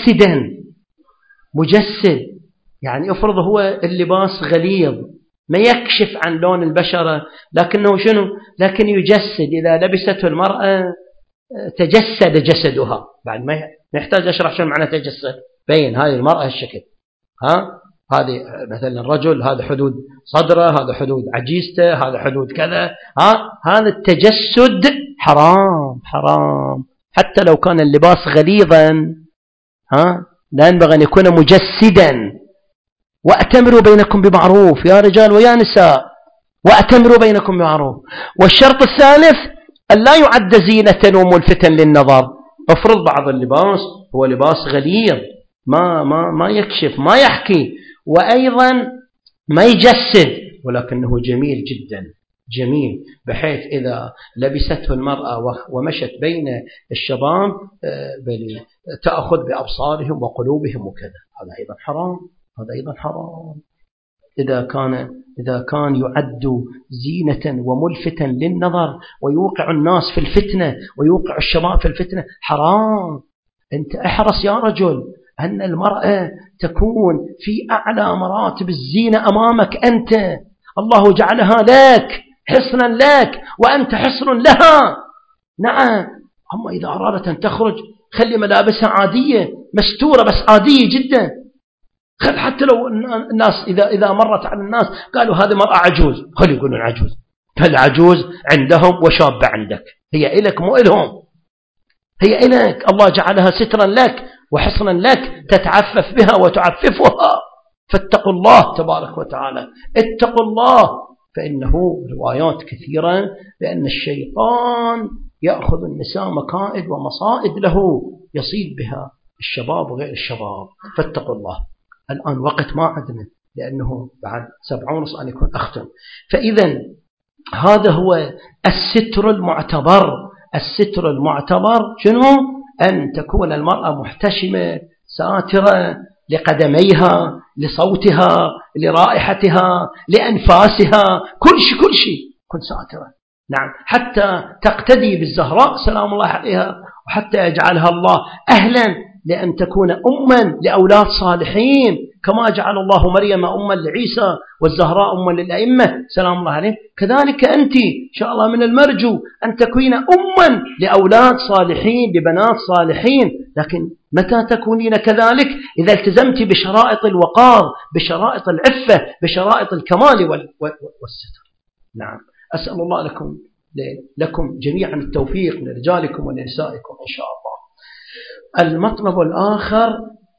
مجسد، يعني افرض هو اللباس غليظ ما يكشف عن لون البشرة، لكنه لكن يجسد. إذا لبسته المرأة تجسد جسدها، بعد ما يحتاج أشرح شو معنى تجسد، بين هذه المرأة الشكل. هذه مثلا الرجل هذا حدود صدره، هذا حدود عجيزته، هذا حدود كذا. هذا التجسد حرام حتى لو كان اللباس غليظا. لا ينبغي أن يكون مجسدا. وأتمروا بينكم بمعروف يا رجال ويا نساء، وأتمروا بينكم بمعروف. والشرط الثالث أن لا يعد زينة وملفتا للنظر. افرض بعض اللباس هو لباس غليظ ما يكشف ما يحكي، وأيضا ما يجسد، ولكنه جميل جدا، جميل بحيث إذا لبسته المرأة ومشت بين الشباب تأخذ بأبصارهم وقلوبهم وكذا. هذا أيضا حرام. إذا كان يعد زينة وملفتا للنظر ويوقع الناس في الفتنة ويوقع الشباب في الفتنة، حرام. أنت احرص يا رجل أن المرأة تكون في أعلى مراتب الزينة أمامك أنت. الله جعلها لك حصنا لك وأنت حصن لها. نعم. أما إذا أرادت أن تخرج خلي ملابسها عادية مستورة بس عادية جدا. خل حتى لو الناس إذا مرت على الناس قالوا هذه مرأة عجوز، هل يقولون عجوز؟ فالعجوز عندهم وشاب عندك، هي إلك مو إلهم، هي إلك. الله جعلها سترا لك وحصنا لك تتعفف بها وتعففها. فاتقوا الله تبارك وتعالى، اتقوا الله. فإنه روايات كثيرة بأن الشيطان يأخذ النساء مكائد ومصائد له يصيد بها الشباب وغير الشباب. فاتقوا الله. الآن وقت ما عندنا لأنه بعد 7:30 أن يكون أختم. فإذا هذا هو الستر المعتبر. الستر المعتبر شنو؟ أن تكون المرأة محتشمة ساترة لقدميها، لصوتها، لرائحتها، لأنفاسها، كل شيء كن ساترة. نعم. حتى تقتدي بالزهراء سلام الله عليها، وحتى يجعلها الله أهلا لأن تكون أما لأولاد صالحين كما جعل الله مريم أما لعيسى والزهراء أما للأئمة سلام الله عليه. كذلك أنت إن شاء الله من المرجو أن تكونين أما لأولاد صالحين لبنات صالحين. لكن متى تكونين كذلك؟ إذا التزمت بشرائط الوقار، بشرائط العفة، بشرائط الكمال والستر. نعم. أسأل الله لكم جميعا التوفيق لرجالكم ولنسائكم إن شاء الله. المطلب الآخر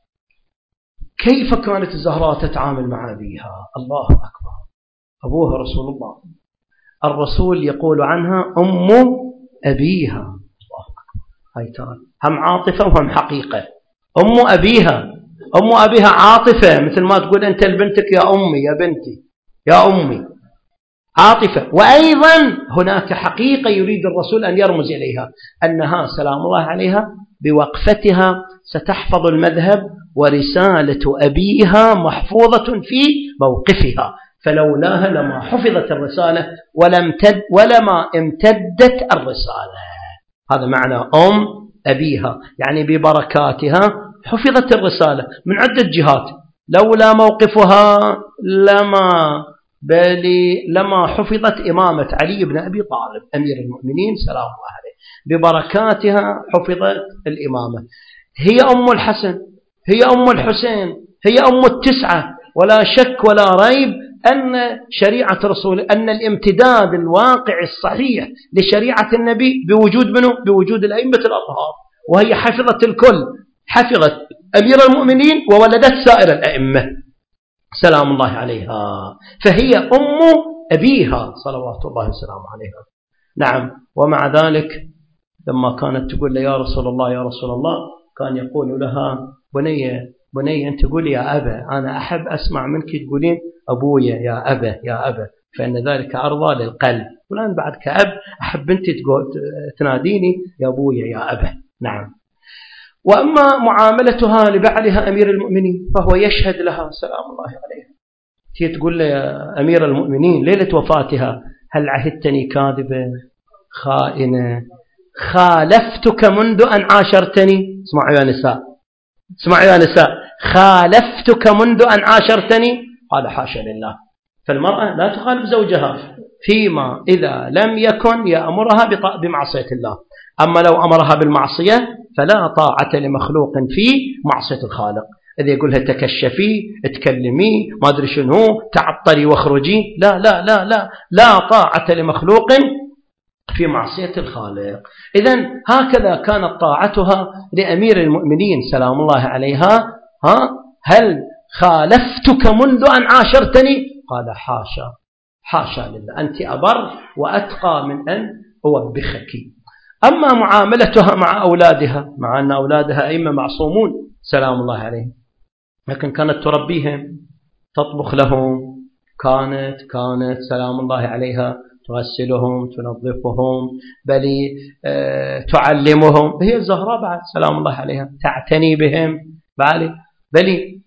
كيف كانت الزهراء تتعامل مع أبيها؟ الله أكبر. أبوها رسول الله، الرسول يقول عنها أم أبيها. الله أكبر. هاي ترى هم عاطفة وهم حقيقة. أم أبيها عاطفة، مثل ما تقول أنت لبنتك يا أمي يا بنتي يا أمي، عاطفة. وأيضا هناك حقيقة يريد الرسول أن يرمز إليها، أنها سلام الله عليها بوقفتها ستحفظ المذهب ورسالة أبيها محفوظة في موقفها، فلولاها لما حفظت الرسالة ولما امتدت الرسالة. هذا معنى أم أبيها، يعني ببركاتها حفظت الرسالة من عدة جهات. لولا موقفها لما حفظت إمامة علي بن أبي طالب أمير المؤمنين سلام الله عليه. ببركاتها حفظت الإمامة. هي أم الحسن، هي أم الحسين، هي أم التسعة. ولا شك ولا ريب أن شريعة رسول، أن الامتداد الواقع الصحيح لشريعة النبي بوجود منه، بوجود الأئمة الأطهار. وهي حفظت الكل، حفظت أمير المؤمنين وولدت سائر الأئمة سلام الله عليها. فهي أم أبيها صلوات الله وسلامه عليها. نعم. ومع ذلك لما كانت تقول له يا رسول الله يا رسول الله، كان يقول لها بني أنت تقولي يا أبا، أنا أحب أسمع منك تقولين أبويا يا أبا يا أبا، فإن ذلك أرضى للقلب. والآن بعد كأب أحب أنت تناديني يا أبويا يا أبا. نعم. وأما معاملتها لبعلها أمير المؤمنين فهو يشهد لها سلام الله عليها. هي تقول له يا أمير المؤمنين ليلة وفاتها هل عهدتني كاذبة خائنة خالفتك منذ أن عاشرتني؟ اسمعوا يا نساء، اسمعوا يا نساء، خالفتك منذ أن عاشرتني؟ قال حاشا لله. فالمرأة لا تخالف زوجها فيما إذا لم يكن يأمرها بمعصية الله. أما لو أمرها بالمعصية فلا طاعة لمخلوق في معصية الخالق. إذا يقولها تكشفي، تكلمي، ما أدري شنو، تعطري واخرجي، لا لا لا لا لا طاعة لمخلوق في معصية الخالق. إذن هكذا كانت طاعتها لأمير المؤمنين سلام الله عليها. هل خالفتك منذ أن عاشرتني؟ قال حاشا حاشا لله، أنت أبر وأتقى من أن أوبخك. أما معاملتها مع أولادها، مع أن أولادها أئمة معصومون سلام الله عليهم، لكن كانت تربيهم، تطبخ لهم، كانت سلام الله عليها تغسلهم، تنظفهم، بل تعلمهم. هي الزهراء بعد سلام الله عليها تعتني بهم، بل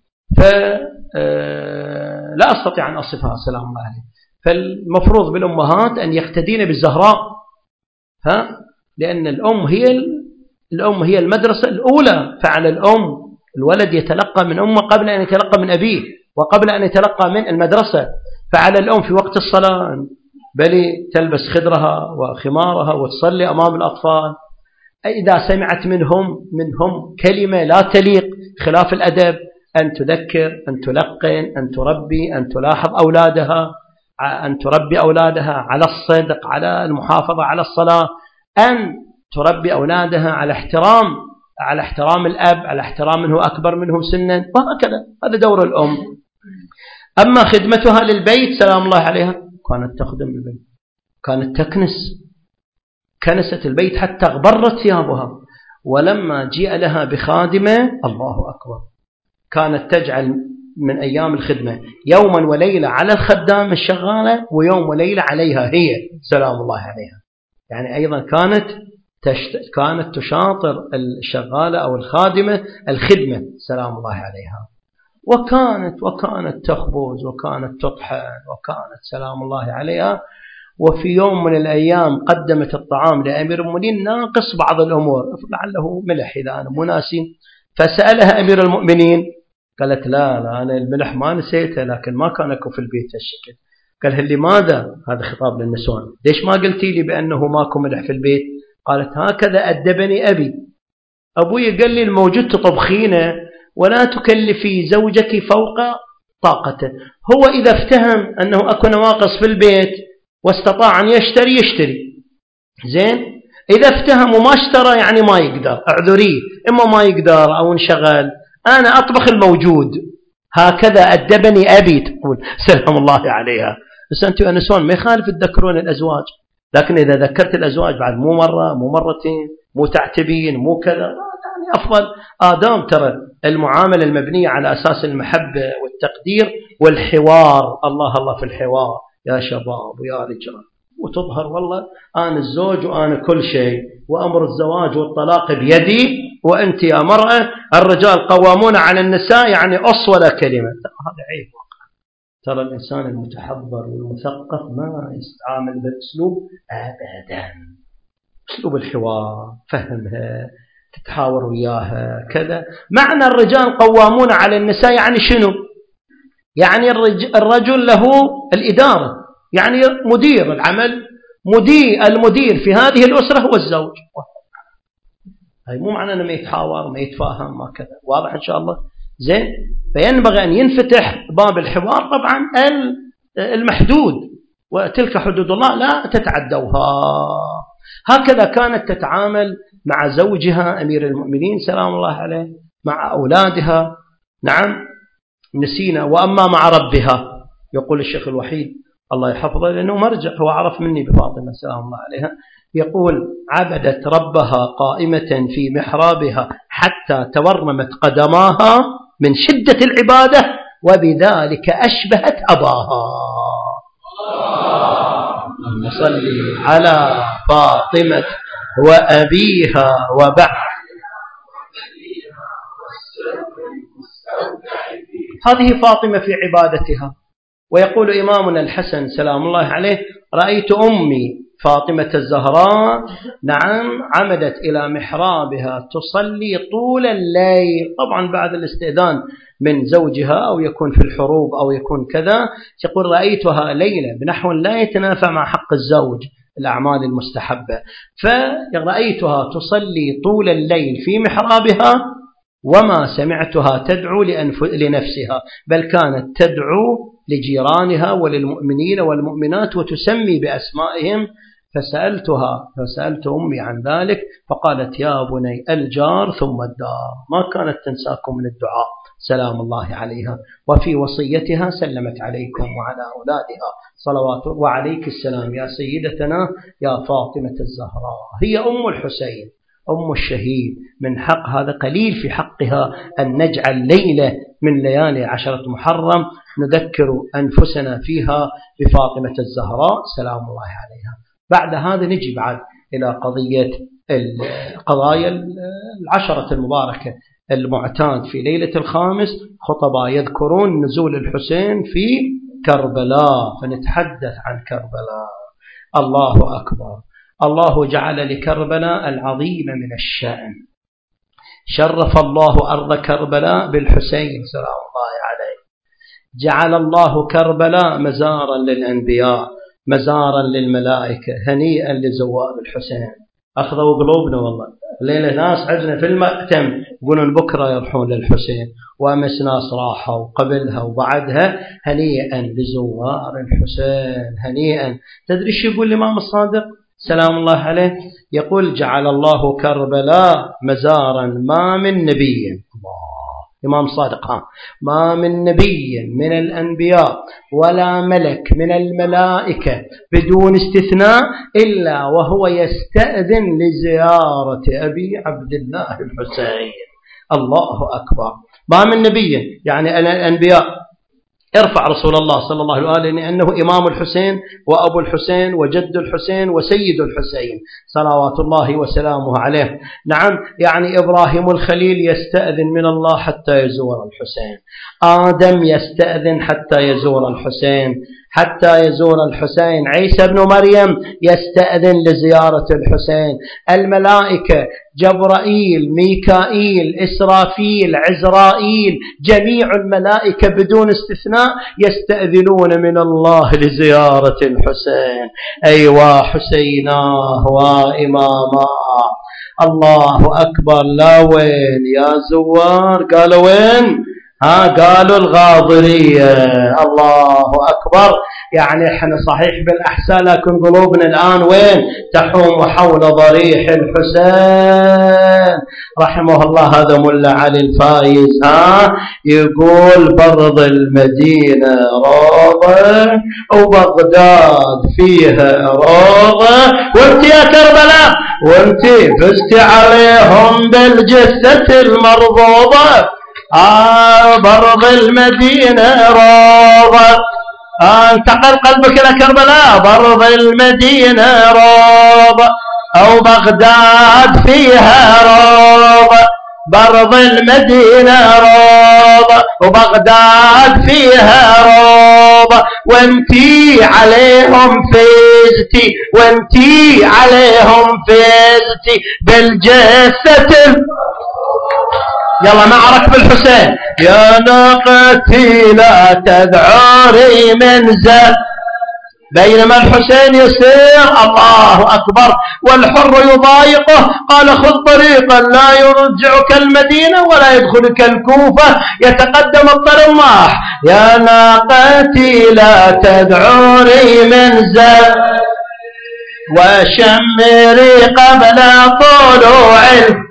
لا أستطيع أن أصفها سلام الله عليها. فالمفروض بالأمهات أن يقتدين بالزهراء، لأن الأم هي المدرسة الأولى. فعلى الولد يتلقى من أمه قبل أن يتلقى من أبيه، وقبل أن يتلقى من المدرسة. فعلى الأم في وقت الصلاة بل تلبس خدرها وخمارها وتصلي أمام الأطفال. إذا سمعت منهم كلمة لا تليق خلاف الأدب أن تذكر، أن تلقن، أن تربي، أن تلاحظ أولادها، أن تربي أولادها على الصدق، على المحافظة على الصلاة، أن تربي أولادها على احترام الأب، على احترام من هو أكبر منهم سنا، وهكذا. هذا دور الأم. أما خدمتها للبيت سلام الله عليها، كانت تخدم البيت، كانت كنست البيت حتى اغبرت ثيابها. ولما جيء لها بخادمة، الله أكبر، كانت تجعل من أيام الخدمة يوما وليلة على الخدام الشغالة، ويوم وليلة عليها هي سلام الله عليها. يعني أيضا كانت تشاطر الشغالة أو الخادمة الخدمة سلام الله عليها. وكانت تخبز، وكانت تطحن، وكانت سلام الله عليها. وفي يوم من الأيام قدمت الطعام لأمير المؤمنين ناقص بعض الأمور، لعله ملح إذا أنا مناسي، فسألها أمير المؤمنين، قالت لا أنا الملح ما نسيته، لكن ما كان أكو في البيت هالشكل. قال لماذا؟ هذا خطاب للنسوان، ليش ما قلتي لي بأنه ماكو ملح في البيت؟ قالت هكذا أدبني أبوي قال لي الموجود تطبخينه ولا تكلفي زوجك فوق طاقته. هو إذا افتهم أنه أكو نواقص في البيت واستطاع أن يشتري زين، إذا افتهم وما اشترى يعني ما يقدر، اعذريه، إما ما يقدر أو انشغل، أنا أطبخ الموجود. هكذا أدبني أبي، تقول سلام الله عليها. بس أنتوا نسوان ما يخالف تذكرون الأزواج، لكن إذا ذكرت الأزواج بعد مو مرة مو مرتين، مو تعتبين، مو كذا، يعني أفضل آدام. ترى المعاملة المبنية على أساس المحبة والتقدير والحوار، الله في الحوار يا شباب ويا رجال، وتظهر والله أنا الزوج وأنا كل شيء، وأمر الزواج والطلاق بيدي، وأنت يا مرأة الرجال قوامون على النساء، يعني أصول كلمة. هذا عيب. ترى الإنسان المتحضر والمثقف ما يستعامل بالأسلوب أبدا. أسلوب الحوار، فهمها، تتحاور وياها كذا. معنى الرجال قوامون على النساء يعني شنو؟ يعني الرجل له الإدارة، يعني مدير العمل، المدير في هذه الأسرة هو الزوج. هاي مو معنى أنه ما يتحاور ما يتفاهم ما كذا. واضح إن شاء الله؟ زين. فينبغي أن ينفتح باب الحوار طبعا المحدود، وتلك حدود الله لا تتعدوها. هكذا كانت تتعامل مع زوجها أمير المؤمنين سلام الله عليه، مع أولادها. نعم نسينا. وأما مع ربها، يقول الشيخ الوحيد الله يحفظه لأنه مرجع، هو عرف مني بفاطمة سلام الله عليها، يقول عبدت ربها قائمة في محرابها حتى تورمت قدماها من شدة العبادة، وبذلك أشبهت أباها. نصلي على فاطمة وأبيها وبعد. هذه فاطمة في عبادتها. ويقول إمامنا الحسن سلام الله عليه رأيت أمي فاطمة الزهراء نعم عمدت إلى محرابها تصلي طول الليل، طبعا بعد الاستئذان من زوجها أو يكون في الحروب أو يكون كذا. يقول رأيتها ليلة بنحو لا يتنافى مع حق الزوج الأعمال المستحبة، فرأيتها تصلي طول الليل في محرابها، وما سمعتها تدعو لنفسها، بل كانت تدعو لجيرانها وللمؤمنين والمؤمنات وتسمي بأسمائهم. فسألت أمي عن ذلك فقالت يا بني الجار ثم الدار، ما كانت تنساكم من الدعاء سلام الله عليها. وفي وصيتها سلمت عليكم وعلى أولادها صلوات وعليك السلام يا سيدتنا يا فاطمة الزهراء. هي أم الحسين أم الشهيد، من حق هذا قليل في حقها أن نجعل ليلة من ليالي 10 محرم نذكر أنفسنا فيها بفاطمة الزهراء سلام الله عليها. بعد هذا نجي بعد إلى قضايا 10 المباركة المعتاد في ليلة الخامس، خطباء يذكرون نزول الحسين في كربلاء، فنتحدث عن كربلاء. الله أكبر. الله جعل لكربلاء العظيم من الشأن، شرف الله أرض كربلاء بالحسين سلام الله عليه. جعل الله كربلاء مزارا للأنبياء مزارا للملائكة، هنيئا لزوار الحسين. أخذوا قلوبنا والله. الليلة ناس عندنا في المأتم يقولون بكرة يروحون للحسين، وأمس ناس راحوا قبلها وبعدها. هنيئا لزوار الحسين، هنيئا. تدري شو يقول الإمام الصادق سلام الله عليه؟ يقول جعل الله كربلاء مزارا ما من نبي، إمام صادق، ما من نبي من الأنبياء ولا ملك من الملائكة بدون استثناء إلا وهو يستأذن لزيارة أبي عبد الله الحسين. الله أكبر. ما من نبي يعني الأنبياء ارفع رسول الله صلى الله عليه وآله لأنه إمام الحسين وأبو الحسين وجد الحسين وسيد الحسين صلوات الله وسلامه عليه. نعم، يعني إبراهيم الخليل يستأذن من الله حتى يزور الحسين، آدم يستأذن حتى يزور الحسين، حتى يزور الحسين، عيسى بن مريم يستأذن لزيارة الحسين، الملائكة جبرائيل ميكائيل إسرافيل عزرائيل جميع الملائكة بدون استثناء يستأذنون من الله لزيارة الحسين. أيوا حسيناه وإماماه. الله أكبر. لا وين يا زوار؟ قالوا وين؟ قالوا الغاضرية. الله أكبر. يعني احنا صحيح بالأحساء لكن قلوبنا الآن وين؟ تحوم حول ضريح الحسين رحمه الله. هذا ملا علي الفايز يقول برض المدينة روضة وبغداد فيها روضة، وانت يا كربلاء وانت فزت عليهم بالجثة المرضوضة. برض المدينة روضة. انتقل قلبك إلى كربلاء. برض المدينة روضة أو بغداد فيها روضة. برض المدينة روضة وبغداد فيها روضة، وانتي عليهم فزتي، وانتي عليهم فزتي بالجثة. يلا معرك بالحسين. يا ناقتي لا تذعري من زل بينما الحسين يسير. الله أكبر. والحر يضايقه قال خذ طريقا لا يرجعك المدينة ولا يدخلك الكوفة. يتقدم الطرماح. يا ناقتي لا تذعري من زل وشمري قبل طلوع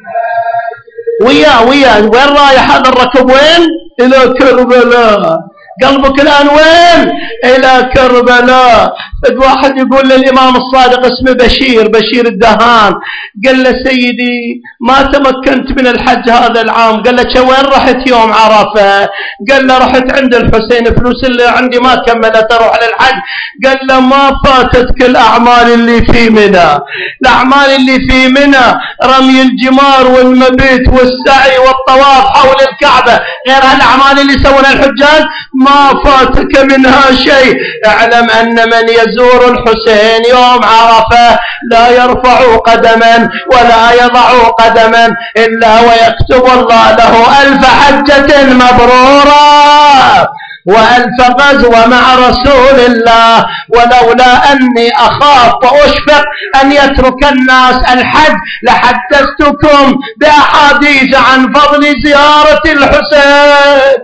ويا وين رايح هذا الركب؟ وين؟ إلى كربلاء. قلبك الآن وين؟ إلى كربلاء. واحد يقول للإمام الصادق اسمه بشير الدهان، قال له سيدي ما تمكنت من الحج هذا العام. قال له وين رحت يوم عرفة؟ قال له رحت عند الحسين، فلوس اللي عندي ما كملت أروح للحج. قال له ما فاتتك الأعمال اللي في منى. الأعمال اللي في منى رمي الجمار والمبيت والسعي والطواف حول الكعبة، غير هالأعمال اللي سوونها الحجاج ما فاتك منها شيء. اعلم أن من يزور الحسين يوم عرفة لا يرفع قدما ولا يضع قدما إلا ويكتب الله له 1000 حجة مبرورة و1000 غزوة مع رسول الله. ولولا أني أخاف وأشفق أن يترك الناس الحج لحدثتكم بأحاديث عن فضل زيارة الحسين.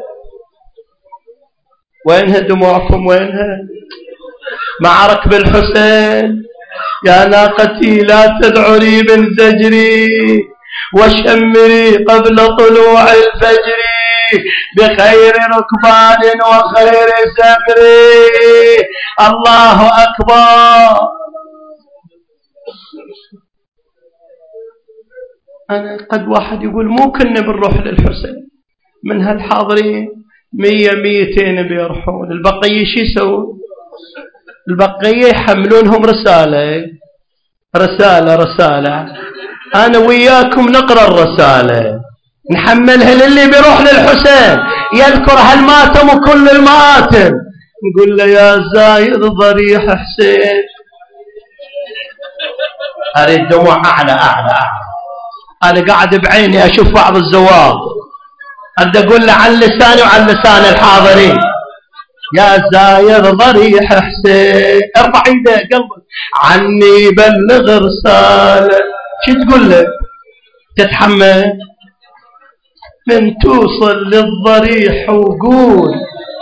وينها دموعكم؟ وينها؟ معرك بالحسين. يا ناقتي لا تذعري من زجري وشمري قبل طلوع الفجر بخير ركبان وخير سمري. الله أكبر. أنا قد واحد يقول مو كنا بنروح للحسين من هالحاضرين 100-200 بيروحون، البقية شو يسوون؟ البقية يحملونهم رسالة. أنا وياكم نقرأ الرسالة نحملها للي بيروح للحسين يذكر هالماتم وكل المآتم، نقول له يا زايد ضريح حسين. أريد دموع أعلى. أنا قاعد بعيني أشوف بعض الزوار، أريد أقول له عن لساني وعن لسان الحاضرين يا زاير ضريح حسين ارفع ايدك قلبك عني بلغ رسالة. شو تقول لك؟ تتحمل من توصل للضريح وقول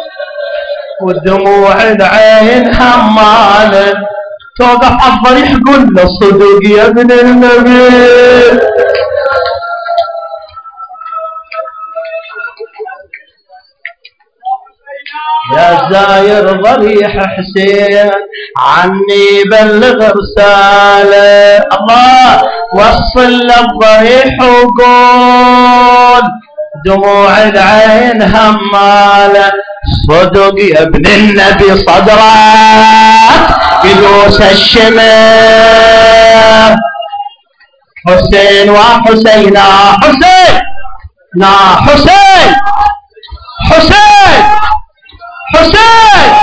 ودموع العين حمالة توقف على الضريح قل له صدق يا ابن النبي. يا زاير ضريح حسين عني بلغ رسالة. الله وصل للضريح وقول دموع العين همالة صدق يا ابن النبي صدرك يدوس الشمر. حسين وحسينا حسين نا حسين حسين حسين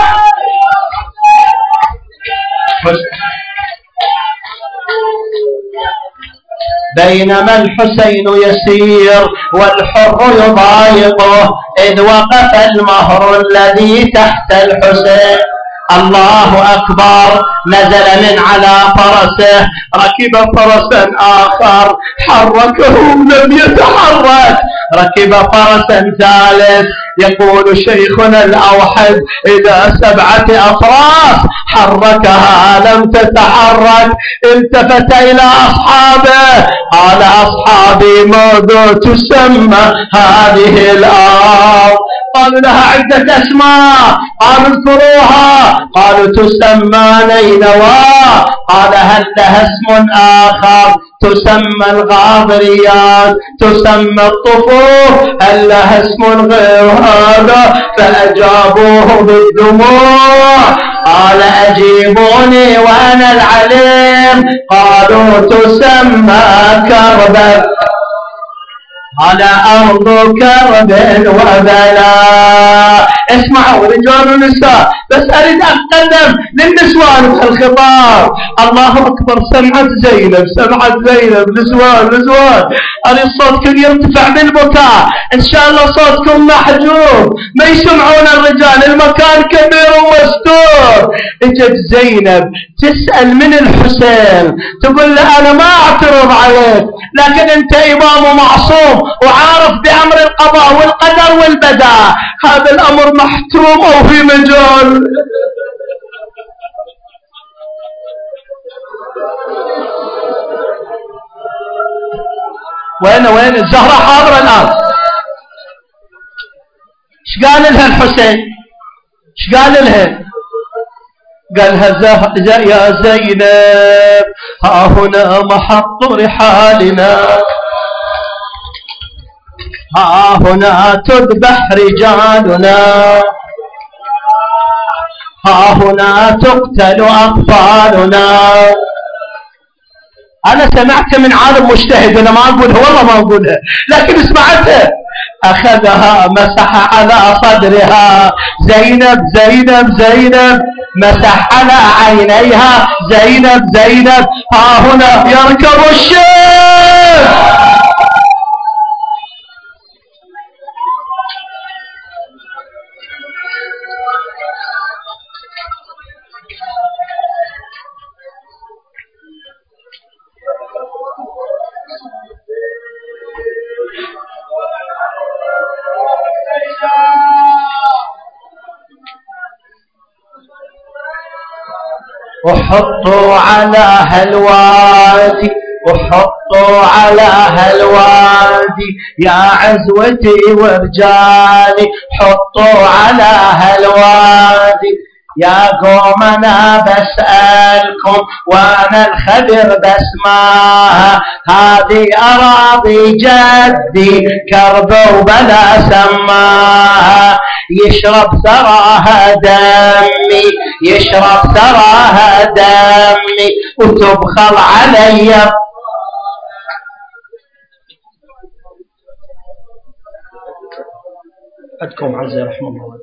بينما الحسين يسير والحر يضايقه إذ وقف المهر الذي تحت الحسين. الله أكبر نزل من على فرسه ركب فرسا آخر حركه لم يتحرك ركب فرسا ثالث. يقول شيخنا الأوحد إذا 7 أفراس حركها لم تتحرك. التفت إلى أصحابه قال أصحابي ماذا تسمى هذه الأرض؟ قالوا لها عدة أسماء. قالوا اذكروها. قالوا تسمى نينوى. قال هل لها اسم آخر؟ تسمى الغابريات تسمى الطفوف هل لها اسم غير هذا؟ فأجابوه بالدموع. قال أجيبوني وأنا العليم. قالوا تسمى كربا على أرض كرب وبلاء. اسمعوا رجال ونساء بس أريد أتقدم للنسوان بهالخطاب. الله أكبر سمعت زينب نسوان أريد صوتكم يرتفع بالبكاء إن شاء الله صوتكم محجوب ما يسمعون الرجال المكان كبير ومستور. اجت زينب تسأل من الحسين تقول له أنا ما أعترض عليك لكن أنت إمام معصوم وعارف بأمر القضاء والقدر والبداء. هذا الأمر محتوم أو في مجال. وين الزهرة حاضرة الآن. ايش قال لها الحسين؟ ايش قال لها؟ قالها يا زينب ها هنا محط رحالنا ها هنا تذبح رجالنا ها هنا تقتل أطفالنا. أنا سمعت من عالم مجتهد أنا ما أقولها والله ما أقولها لكن سمعتها. أخذها مسح على صدرها زينب مسح على عينيها زينب ها هنا يركب الشيخ. وحطوا على هالوادي يا عزوتي ورجالي حطوا على هالوادي. يا قوم أنا بسألكم وأنا الخبر بسماها هذه أراضي جدي كرب وبلا سماها. يشرب ثراها دمي وتبخل علي. أدكم عزيز رحمه الله.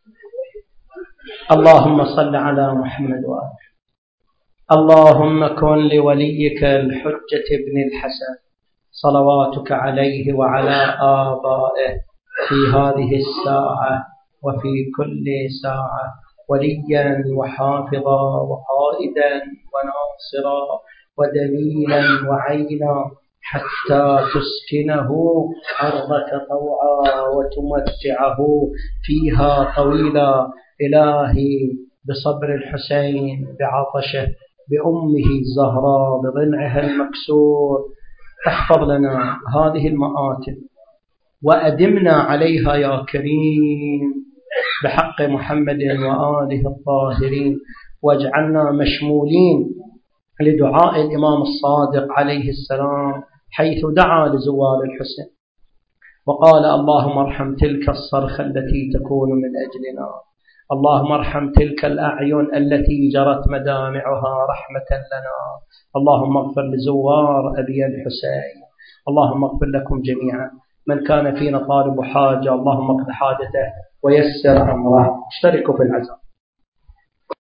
اللهم صل على محمد وآله. اللهم كن لوليك الحجة ابن الحسن صلواتك عليه وعلى آبائه في هذه الساعة وفي كل ساعة وليا وحافظا وقائدا وناصرا ودليلا وعينا حتى تسكنه أرضك طوعا وتمتعه فيها طويلا. إلهي بصبر الحسين بعطشه بأمه الزهراء بضلعها المكسور احفظ لنا هذه المآتم وأدمنا عليها يا كريم بحق محمد وآله الطاهرين، واجعلنا مشمولين لدعاء الإمام الصادق عليه السلام حيث دعا لزوار الحسين وقال اللهم ارحم تلك الصرخة التي تكون من أجلنا، اللهم ارحم تلك الأعين التي جرت مدامعها رحمة لنا، اللهم اغفر لزوار أبي الحسين، اللهم اغفر لكم جميعا. من كان فينا طالب حاجة اللهم اقض حاجته ويسر أمره. اشتركوا في العزاء.